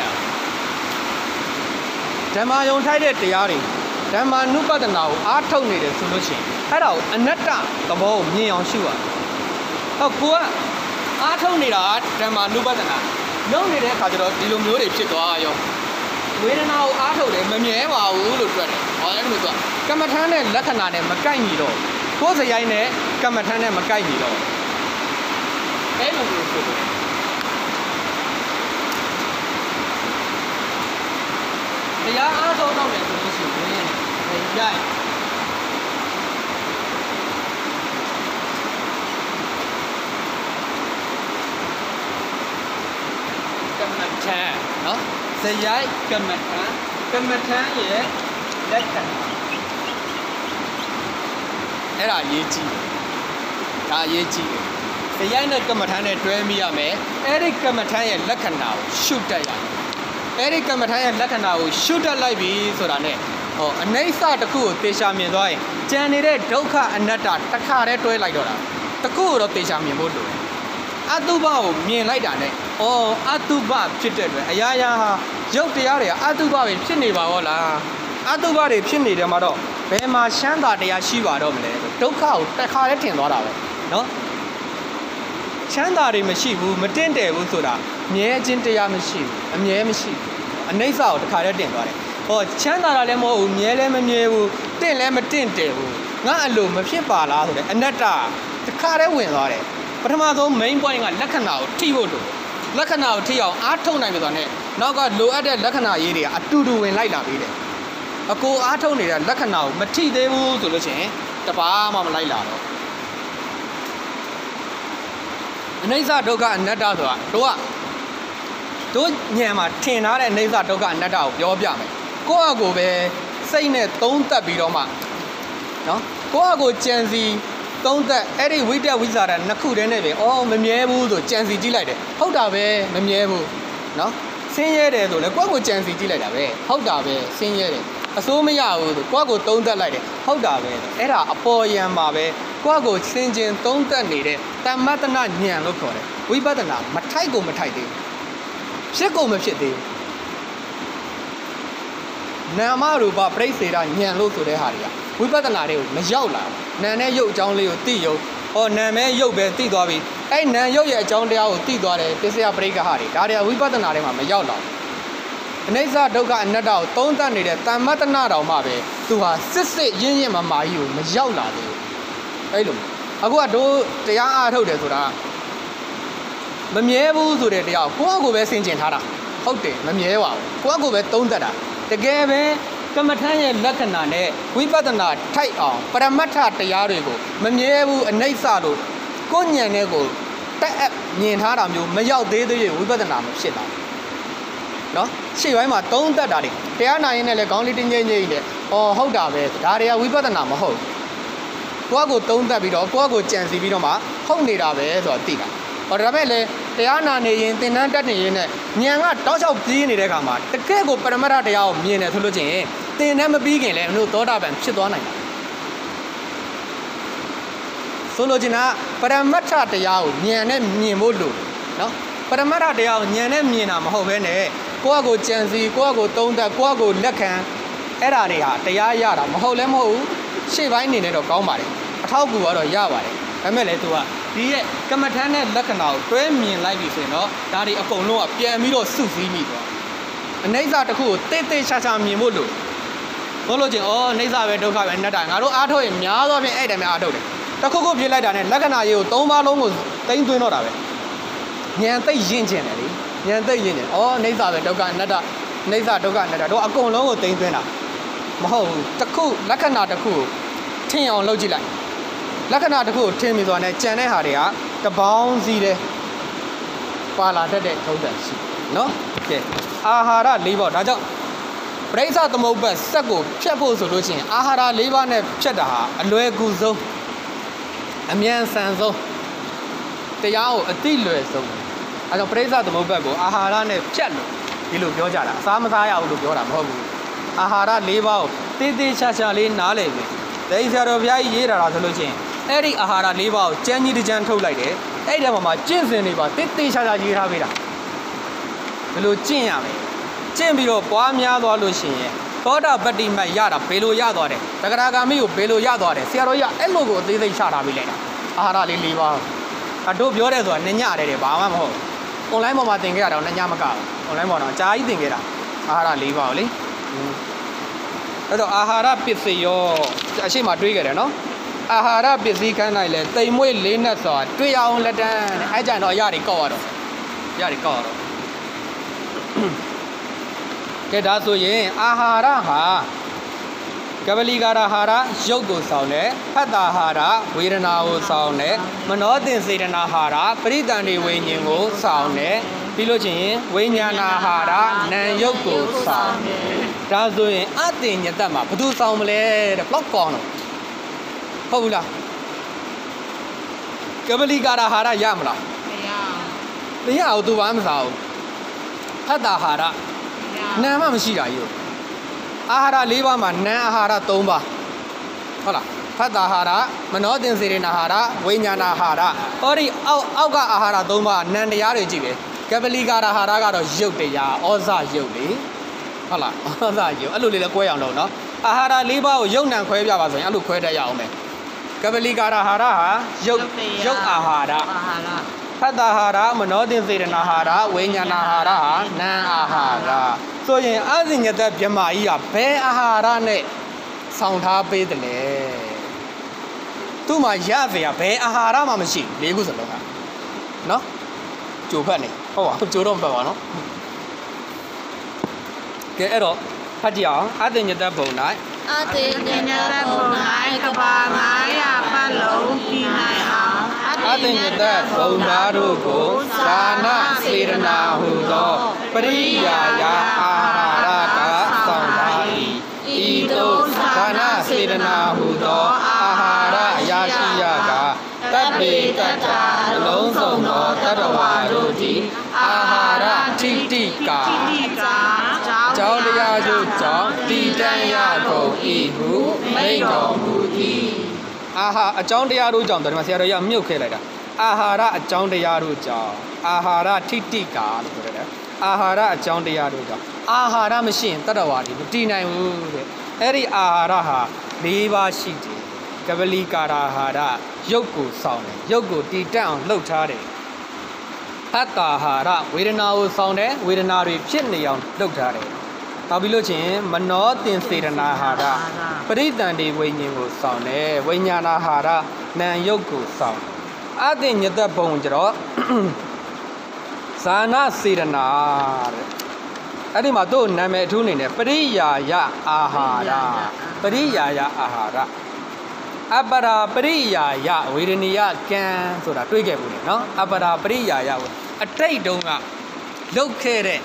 ဓမ္မာယုံထိုက်တဲ့တရားတွေဓမ္မာနုပဒနာကိုအားထုတ်နေတယ်ဆိုလို့ရှိရင်အဲ့ဒါကိုအနတ္တသဘောကိုမြင်အောင်ရှုရဟောကိုကအားထုတ်နေတာဓမ္မာနုပဒနာလုံးနေတဲ့အခါကျတော့ဒီလိုမျိုးတွေဖြစ်သွားရောဝေဒနာကိုအားထုတ်တယ်မမြဲပါဘူးလို့ပြောတယ်ဟောအဲ့လိုဆိုကမ္မထမ်းတဲ့လက္ခဏာနဲ့မကိုက်ညီတော့ကိုယ်စရိုင်းနဲ့ကမ္မထမ်းနဲ့မကိုက်ညီတော့အဲ့လိုမျိုးဆိုတယ်တရားအားထုတ်တော့တယ်ဆိုလို့ရှိရင်ရိုက်ကမ္မထမ်းနော်ဇယိုက်ကမ္မထမ်းရဲ့လက္ခဏာအဲ့ဒါရေးကြည့်ဒါရေးကြည့်ဇယိုက်နဲ့ကမ္မထမ်းနဲ့တွဲမိရမယ်အဲ့ဒီကမ္မထမ်းရဲ့လက္ခဏာကိုရှုတတ်ရမယ်အဲ့ဒီကမ္မထမ်းရဲ့လက္ခဏာကိုရှုတတ်လိုက်ပြီဆိုတာနဲ့ဟောအနိစ္စတစ်ခုကိုသေချာမြင်သွားရင်ကြံနေတဲ့ဒုက္ခအနတ္တတစ်ခါတည်းတွဲလိုက်တော့တာတစ်ခုကိုတော့သေချာမြင်ဖို့လိုတယ်အတုပကိုမြင်လိုက်တာနဲ့ဩအတုပဖြစ်တဲ့အတွက်အရာရာဟာရုပ်တရားတွေကအတုပပဲဖြစ်နေပါရောလားအတုပတွေဖြစ်နေတယ်မှာတော့ဘယ်မှာရှမ်းသာတရားရှိပါတော့မလဲဒုက္ခကိုတစ်ခါတည်းထင်သွားတာပဲနော်ချမ်းသာတွေမရှိဘူးမတင့်တယ်ဘူးဆိုတာမြဲခြင်းတရားမရှိဘူးအမြဲမရှိဘူးအနိစ္စကိုတစ်ခါတည်းတင်သွားတယ်ဟောချမ်းသာတာလည်းမဟုတ်ဘူးမြဲလည်းမမြဲဘူးတင့်လည်းမတင့်တယ်ဘူးငါအလိုမဖြစ်ပါလားဆိုတဲ့အနတ္တတစ်ခါတည်းဝင်သွားတယ်ပထမဆုံး main point ကလက္ခဏာကိုထိဖို့တို့လက္ခဏာကိုထိအောင်အားထုတ်နိုင်ပြီဆိုတော့နောက်ကလိုအပ်တဲ့လက္ခဏာရေးတွေကအတူတူဝင်လိုက်လာပြီးတယ်အကိုအားထုတ်နေတဲ့လက္ခဏာကိုမထိသေးဘူးဆိုလို့ရှိရင်တပါးမှမလိုက်လာတော့အနိစ္စဒုက္ခအနတ္တဆိုတာတို့ညံမှာထင်ထားတဲ့အနိစ္စဒုက္ခအနတ္တကိုပြောပြမယ်ကိုယ့်အကိုပဲစိတ်နဲ့သုံးသပ်ပြီးတော့မှနော်ကိုယ့်အကိုကြံစီသုံးသက်အဲ့ဒီဝိတ္တဝိဇာရနှစ်ခုတည်းနဲ့ပဲအော်မမြဲဘူးဆိုကြံစီကြည့်လိုက်တယ်ဟုတ်တာပဲမမြဲဘူးနော်ဆင်းရဲတယ်ဆိုလည်းကိုယ့်ကိုကြံစီကြည့်လိုက်တာပဲဟုတ်တာပဲဆင်းရဲတယ်အစိုးမရဘူးဆိုကိုယ့်ကိုသုံးသက်လိုက်တယ်ဟုတ်တာပဲအဲ့ဒါအပေါ်ယံမှာပဲကိုယ့်ကိုစင်ကျင်သုံးသက်နေတဲ့တမ္မတနာဉာဏ်လို့ခေါ်တယ်ဝိပဿနာမထိုက်ကိုမထိုက်သေးဘူးဖြစ်ကိုမဖြစ်သေးဘူးနာမရူပပြိစေတာဉာဏ်လို့ဆိုတဲ့ဟာတွေကဝိပဿနာတွေကိုမရောက်လာဘူးနာနဲ့ရုပ်အကြောင်းလေးကိုသိရုံဟောနာမဲရုပ်ပဲသိသွားပြီအဲ့နာရုပ်ရဲ့အကြောင်းတရားကိုသိသွားတယ်ပစ္စယပရိက္ခဟာတွေဒါတွေကဝိပဿနာတွေမှာမရောက်လာဘူးအနိစ္စဒုက္ခအနတ္တကိုသုံးသပ်နေတဲ့တမ္မတနာတော်မှပဲသူဟာစစ်ရင်းမမာကြီးကိုမရောက်လာသေးဘူးအဲ့လိုအခုကတို့တရားအားထုတ်တယ်ဆိုတာမမြဲဘူးဆိုတဲ့တရားကိုယ့်အကိုပဲဆင်ကျင်ထားတာဟုတ်တယ်မမြဲပါဘူးကိုယ့်အကိုပဲသုံးသပ်တာတကယ်ပဲကမ္မထမ်းရဲ့လက္ခဏာနဲ့ဝိပဿနာထိုက်အောင်ပရမတ္ထတရားတွေကိုမမြဲဘူးအနိစ္စလို့ကိုယ်ဉာဏ်နဲ့ကိုတက်အပ်မြင်ထားတာမျိုးမရောက်သေးသေးရင်ဝိပဿနာမဖြစ်တာဝနော်ရှေ့ပိုင်းမှာသုံးသက်တာတွေတရားနာရင်လည်းခေါင်းလေးတင်းချင်းချင်းနဲ့ဟုတ်တာပဲဒါတွေကဝိပဿနာမဟုတ်ကိုယ့်ကိုသုံးသက်ပြီးတော့ကိုယ့်ကိုကြံစီပြီးတော့မှဟုတ်နေတာပဲဆိုတော့သိတာဒါပေမဲ့လေတရားနာနေရင်သင်္นานတက်နေရင်နဲ့ဉာဏ်ကတောက်လျှောက်ပြေးနေတဲ့အခါမှာတကယ့်ကိုပရမတ္ထတရားကိုမြင်တယ်ဆိုလို့ချင်းသင်နဲ့မပြီးခင်လည်းအလို့သောတာပန်ဖြစ်သွားနိုင်တာဆိုလိုချင်တာပရမတ္ထတရားကိုဉာဏ်နဲ့မြင်ဖို့လို့နော်ပရမတ္ထတရားကိုဉာဏ်နဲ့မြင်တာမဟုတ်ဘဲနဲ့ကိုယ့်ကိုကြံစီကိုယ့်ကိုသုံးသက်ကိုယ့်ကိုလက်ခံအဲ့ဓာတွေဟာတရားရတာမဟုတ်လည်းမဟုတ်ဘူးရှေ့ပိုင်းအနေနဲ့တော့ကောင်းပါတယ်အထောက်အကူကတော့ရပါတယ်ဒါပေမဲ့လည်းသူကဒီရဲ့ကမ္မထမ်းတဲ့လက္ခဏာကိုတွဲမြင်လိုက်ပြီဆိုရင်တော့ဒါတွေအကုန်လုံးကပြန်ပြီးတော့စုစည်းမိသွားအနိစ္စတစ်ခုကိုတိတ်တိတ်ရှာရှာမြင်ဖို့လို့ဘောလို့ချင်းအိနိစ္စပဲဒုက္ခပဲအနတ္တငါတို့အားထုတ်ရင်များသောဖြင့်အဲ့တည်းများအားထုတ်တယ်တစ်ခုခုဖြစ်လိုက်တာနဲ့လက္ခဏာရေးကို၃ပါးလုံးကိုသိမ့်သွင်းတော့တာပဲဉာဏ်သိရင့်ကျင်တယ်လေဉာဏ်သိရင့်ကျင်နိစ္စပဲဒုက္ခအနတ္တနိစ္စဒုက္ခအနတ္တတို့အကုန်လုံးကိုသိမ့်သွင်းတာမဟုတ်ဘူးတစ်ခုလက္ခဏာတစ်ခုကိုထင်အောင်လုပ်ကြည့်လိုက်လက္ခဏာတစ်ခုကိုထင်ပြီးသွားတယ်ကြံတဲ့ဟာတွေကတပေါင်းစီတယ်ပါလာတတ်တဲ့ထုံးစံရှိနော်ကဲအာဟာရ၄ပါးဒါကြောင့်ပရိစ္ဆသမုပ္ပါစက်ကိုဖြတ်ဖို့ဆိုလို့ရှိရင်အာဟာရ၄ပါးနဲ့ဖြတ်တာဟာအလွယ်ကူဆုံးအမြန်ဆန်ဆုံးတရားကိုအတိလွယ်ဆုံးအဲကြောင့်ပရိစ္ဆသမုပ္ပါကိုအာဟာရနဲ့ဖြတ်လို့ဒီလိုပြောကြတာအစားမစားရဘူးလို့ပြောတာမဟုတ်ဘူးအာဟာရ၄ပါးကိုတေးသေးချာချာလေးနားလည်ပြီဒိဋ္ဌိဆရာတော်ဘုရားကြီးရေးတာဆိုလို့ရှိရင်အဲ့ဒီအာဟာရ၄ပါးကိုကျန်းကြီးတကြမ်းထုတ်လိုက်တယ်အဲ့ဒီမှာကျင့်စဉ်တွေပါတေးသေးချာချာရေးထားပေးတာဘယ်လိုကျင့်ရမလဲကျင့်ပြီးတော့ပွားများသွားလို့ရှိရင်သောတာပတ္တိမတ်ရတာဘယ်လိုရသွားတယ်တဂရဂါမိကိုဘယ်လိုရသွားတယ်ဆရာတော်ကြီးအဲ့လိုကိုအသေးသေးချထားပေးလိုက်တာအာဟာရလေး၄ပါးတို့ပြောတယ်ဆိုတာညညတယ်ဘာမှမဟုတ် online ပေါ်မှာသင်ခဲ့ရတော့ညညမကဘူး online ပေါ်တော့အကြာကြီးသင်ခဲ့တာအာဟာရ၄ပါးကိုလေအဲ့တော့အာဟာရပစ္စည်းရောအရှိမတွေးခဲ့တယ်နော်အာဟာရပစ္စည်းခန်းနိုင်လဲတိမ်မွေးလေးနဲ့ဆိုတာတွေးရအောင်လက်တန်းအဲ့ကြတော့ရတွေကောက်ရတော့ရတွေကောက်ရတော့ကဲဒါဆိုရင်အာဟာရဟာကပလီကာရဟာရရုပ်ကိုဆောင်တယ်ဖတ်တာဟာရဝေဒနာကိုဆောင်တယ်မနောတင်စေတနာဟာရပရိသန္တိဝိညာဉ်ကိုဆောင်တယ်ပြီးလို့ချင်းဝိညာဏဟာရနာမ်ရုပ်ကိုဆောင်တယ်ဒါဆိုရင်အတင်ညတမှာဘယ်သူဆောင်မလဲတဲ့ဘလောက်ကောင်းတော့ဟုတ်ဘူးလားကပလီကာရဟာရရမလားမရဘူးသူဘာမှမဆောင်ဘူးဖတ်တာဟာရနာမ်မှမရှိတာကြီးအာဟာရ၄ပါးမှာနာမ်အာဟာရ၃ပါးဟုတ်လားဖတ်တာဟာရမနောတင်စေရနာဟာရဝိညာဏဟာရဟောဒီအောက်ကအာဟာရ၃ပါးနာမ်တရားတွေကြည့်တယ်ကပလီကာရဟာရကတော့ရုပ်တရားဩဇရုပ်လေဟုတ်လားဩဇရုပ်အဲ့လိုလေးလည်း꿰အောင်လုပ်နော်အာဟာရ၄ပါးကိုရုပ်နာမ်ခွဲပြပါဆိုရင်အဲ့လိုခွဲတတ်ရအောင်မယ်ကပလီကာရဟာရဟာရုပ်အာဟာရဖတ်တာဟာရမနောတင်စေရနာဟာရဝိညာဏဟာရဟာနာမ်အာဟာရဆိုရင်အဇိညတဗြဟ္မာကြီးကဘယ်အာဟာရနဲ့ဆောင်ထားပေးတယ်လဲသူ့မှာရစရာဘယ်အာဟာရမှမရှိ၄ခုစလုံးကနော်ကြိုဖတ်နေဟုတ်ပါကြိုတော့မဖတ်ပါနော်ကဲအဲ့တော့ဖတ်ကြည့်အောင်အဇိညတဘုံ၌အတိညတဘုံ၌ကဘာ900ပတ်လုံးပြီးနိုင်အောင်အသိဉာဏ်ဘုံသားတို့ကိုသာနာစေရနာဟုသောပရိယာယအာဟာရကဆောင်ပါ၏ဤသို့သာနာစေရနာဟုသောအာဟာရအရာရှိရကတတ္ပေတတ္တာအလုံးစုံသောတတ္တဝါတို့သည်အာဟာရထိတိကာကြောင့်တရားတို့ကြောင့်တည်တံ့ရကုန်၏ဟုမိန့်တော်မူသည်အာဟာအကြောင်းတရားတို့ကြောင့်တယ်မှာဆရာတော်ကြီးမြုပ်ခဲ့လိုက်တာအာဟာရအကြောင်းတရားတို့ကြောင့်အာဟာရထိတိကာလို့ပြောတယ်အာဟာရအကြောင်းတရားတို့ကြောင့်အာဟာရမရှိရင်တတ္တဝါတွေမတည်နိုင်ဘူးတဲ့အဲ့ဒီအာဟာရဟာ၄ပါးရှိတယ်ကပလီကာရဟာရရုပ်ကိုဆောင်တယ်ရုပ်ကိုတည်တတ်အောင်လှုပ်ထားတယ်အတ္တဟာရဝေဒနာကိုဆောင်တယ်ဝေဒနာတွေဖြစ်နေအောင်လှုပ်ထားတယ်နောက်ပြီးလို့ချင်းမနောတင်စေတနာဟာရပရိသန္တိဝိညာဉ်ကိုဆောင်တယ်ဝိညာဏဟာရနာမ်ရုပ်ကိုဆောင်အတိညတဘုံကျတော့ဇာနာစေတနာတဲ့အဲ့ဒီမှာတို့နာမည်အထူးအနေနဲ့ပရိယာယအာဟာရပရိယာယအာဟာရအပရာပရိယာယဝေဒနိယကံဆိုတာတွေးခဲ့ဘူးလေနော်အပရာပရိယာယအတိတ်တုန်းကလုတ်ခဲ့တဲ့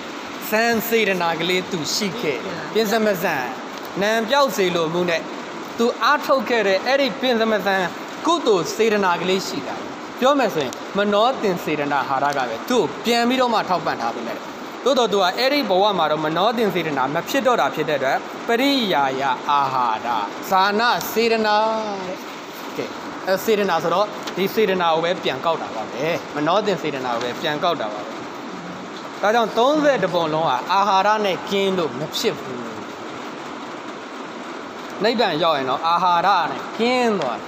စံစေတနာကလေးသူရှိခဲ့ပင်စမစံနံပြောက်စေလိုမှုနဲ့သူအားထုတ်ခဲ့တဲ့အဲ့ဒီပင်စမစံကုသိုလ်စေတနာကလေးရှိတာပြောမယ်ဆိုရင်မနောတင်စေတနာဟာရကပဲသူ့ပြန်ပြီးတော့မှထောက်ပံ့ထားပေးတယ်တိုးတော့သူကအဲ့ဒီဘဝမှာတော့မနောတင်စေတနာမဖြစ်တော့တာဖြစ်တဲ့အတွက်ပရိယာယအာဟာရဇာနာစေတနာတဲ့ကဲစေတနာဆိုတော့ဒီစေတနာကိုပဲပြန်ကောက်တာပါပဲမနောတင်စေတနာကိုပဲပြန်ကောက်တာပါပဲဒါကြောင့်30ပုံလုံးဟာအာဟာရနဲ့ကင်းလို့မဖြစ်ဘူးနိဗ္ဗာန်ရောက်ရင်တော့အာဟာရနဲ့ကင်းသွား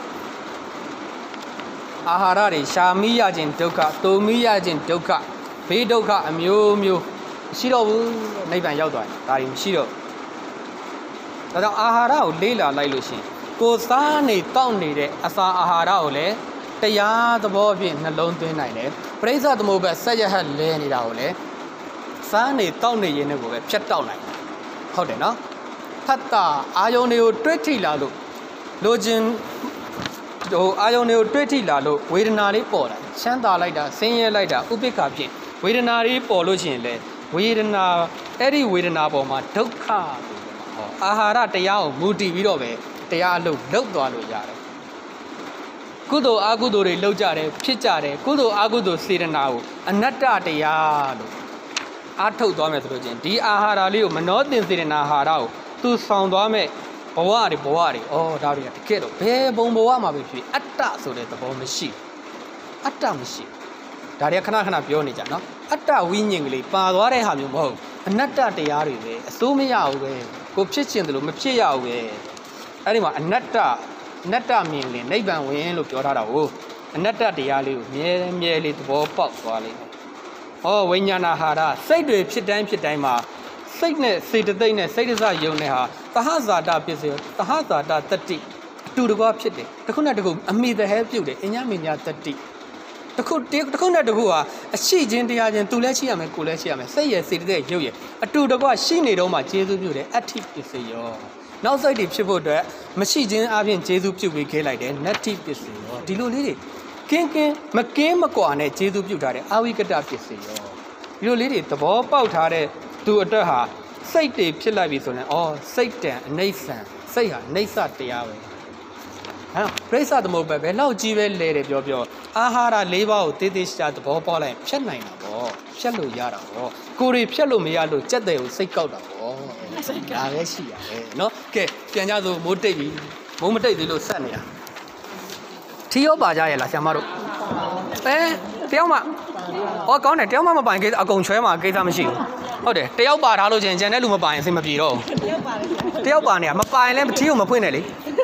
အာဟာရတွေရှာမိရခြင်းဒုက္ခတိုမိရခြင်းဒုက္ခဘေးဒုက္ခအမျိုးမျိုးမရှိတော့ဘူးနိဗ္ဗာန်ရောက်သွားတယ်ဒါတွေမရှိတော့ဒါကြောင့်အာဟာရကိုလေးလာလိုက်လို့ရှိရင်ကိုစားနေတောက်နေတဲ့အစာအာဟာရကိုလည်းတရားသဘောဖြင့်နှလုံးသွင်းနိုင်တယ်ပရိစ္ဆသမုပ္ပါဆက်ရဟတ်လဲနေတာကိုလည်းစားနေတောက်နေရင်ကိုပဲဖြတ်တောက်နိုင်ဟုတ်တယ်နော်ဖတ်တာအာယုန်တွေကိုတွဲထိလာလို့လိုချင်ဟိုအာယုန်တွေကိုတွဲထိလာလို့ဝေဒနာလေးပေါ်လာချမ်းသာလိုက်တာဆင်းရဲလိုက်တာဥပိ္ပခာဖြင့်ဝေဒနာလေးပေါ်လို့ရှိရင်လေဝေဒနာအဲ့ဒီဝေဒနာပေါ်မှာဒုက္ခအာဟာရတရားကိုမူတည်ပြီးတော့ပဲတရားအလုပ်လုပ်သွားလို့ရတယ်ကုသိုလ်အကုသိုလ်တွေလုပ်ကြတယ်ဖြစ်ကြတယ်ကုသိုလ်အကုသိုလ်စေတနာကိုအနတ္တတရားလို့အားထုတ်သွားမယ်ဆိုလို့ချင်းဒီအာဟာရလေးကိုမနောတင်စေတနာအာဟာရကိုသူဆောင်သွားမဲ့ဘဝတွေဩဒါတွေကတကယ်တော့ဘယ်ဘုံဘဝမှာပဲဖြစ်အတ္တဆိုတဲ့သဘောမရှိအတ္တမရှိဒါတွေကခဏခဏပြောနေကြနော်အတ္တဝိညာဉ်ကလေးပါသွားတဲ့ဟာမျိုးမဟုတ်အနတ္တတရားတွေပဲအစိုးမရဘူးပဲကိုဖြစ်ချင်တယ်လို့မဖြစ်ရဘူးပဲအဲ့ဒီမှာအနတ္တမြင်လေနိဗ္ဗာန်ဝင်လို့ပြောထားတာကိုအနတ္တတရားလေးကိုမြဲမြဲလေးသဘောပေါက်သွားလိမ့်မယ်ဝိညာဏဟာရစိတ်တွေဖြစ်တိုင်းမှာစိတ်နဲ့စေတသိက်နဲ့စိတ်တစယုံနဲ့ဟာသဟဇာတပစ္စယသဟဇာတတတိအတူတကွဖြစ်တယ်တစ်ခုနဲ့တစ်ခုအမိသဟဲပြုတ်တယ်အညာမညာတတိတစ်ခုနဲ့တစ်ခုဟာအရှိချင်းတရားချင်းသူလည်းရှိရမယ်ကိုလည်းရှိရမယ်စိတ်ရဲ့စေတသိက်ရုပ်ရဲ့အတူတကွရှိနေတော့မှကျေစုပြုတယ်အဋ္ဌိပစ္စယောနောက်စိတ်တွေဖြစ်ဖို့အတွက်မရှိခြင်းအပြင်ကျေစုပြုပြီးခဲလိုက်တယ်နတ္ထိပစ္စယောဒီလိုလေးတွေကင်းမကင်းမကွာနဲ့ကျေစုပြုထားတဲ့အာဝိကတပစ္စယောဒီလိုလေးတွေသဘောပေါက်ထားတဲ့သူအတွက်ဟာစိတ်တွေဖြစ်လိုက်ပြီဆိုရင်စိတ်တန်အနိစ္စံစိတ်ဟာအနိစ္စတရားပဲပရိစ္ဆသမုပ္ပါပဲလောက်ကြီးပဲလဲတယ်ပြောအာဟာရ၄ပါးကိုတေးရှာသဘောပေါက်လိုက်ဖြတ်နိုင်တာပေါ့ဖြတ်လို့ရတာပေါ့ကိုယ်တွေဖြတ်လို့မရလို့ကြက်တဲ့ကိုစိတ်ကောက်တာပေါ့ဒါပဲရှိရတယ်နော်ကဲပြန်ကြဆိုမိုးတိတ်ပြီမိုးမတိတ်သေးလို့ဆက်နေရထီရောပါကြရဲ့လားဆရာမတို့တယောက်မှကောင်းတယ်တယောက်မှမပိုင်ကိစ္စအကုန်ချွဲမှာကိစ္စမရှိဘူးဟုတ်တယ်တယောက်ပါထားလို့ချင်းကျန်တဲ့လူမပိုင်အဆင်မပြေတော့ဘူးတယောက်ပါနေရမပိုင်လဲထီကိုမဖွင့်နဲ့လေ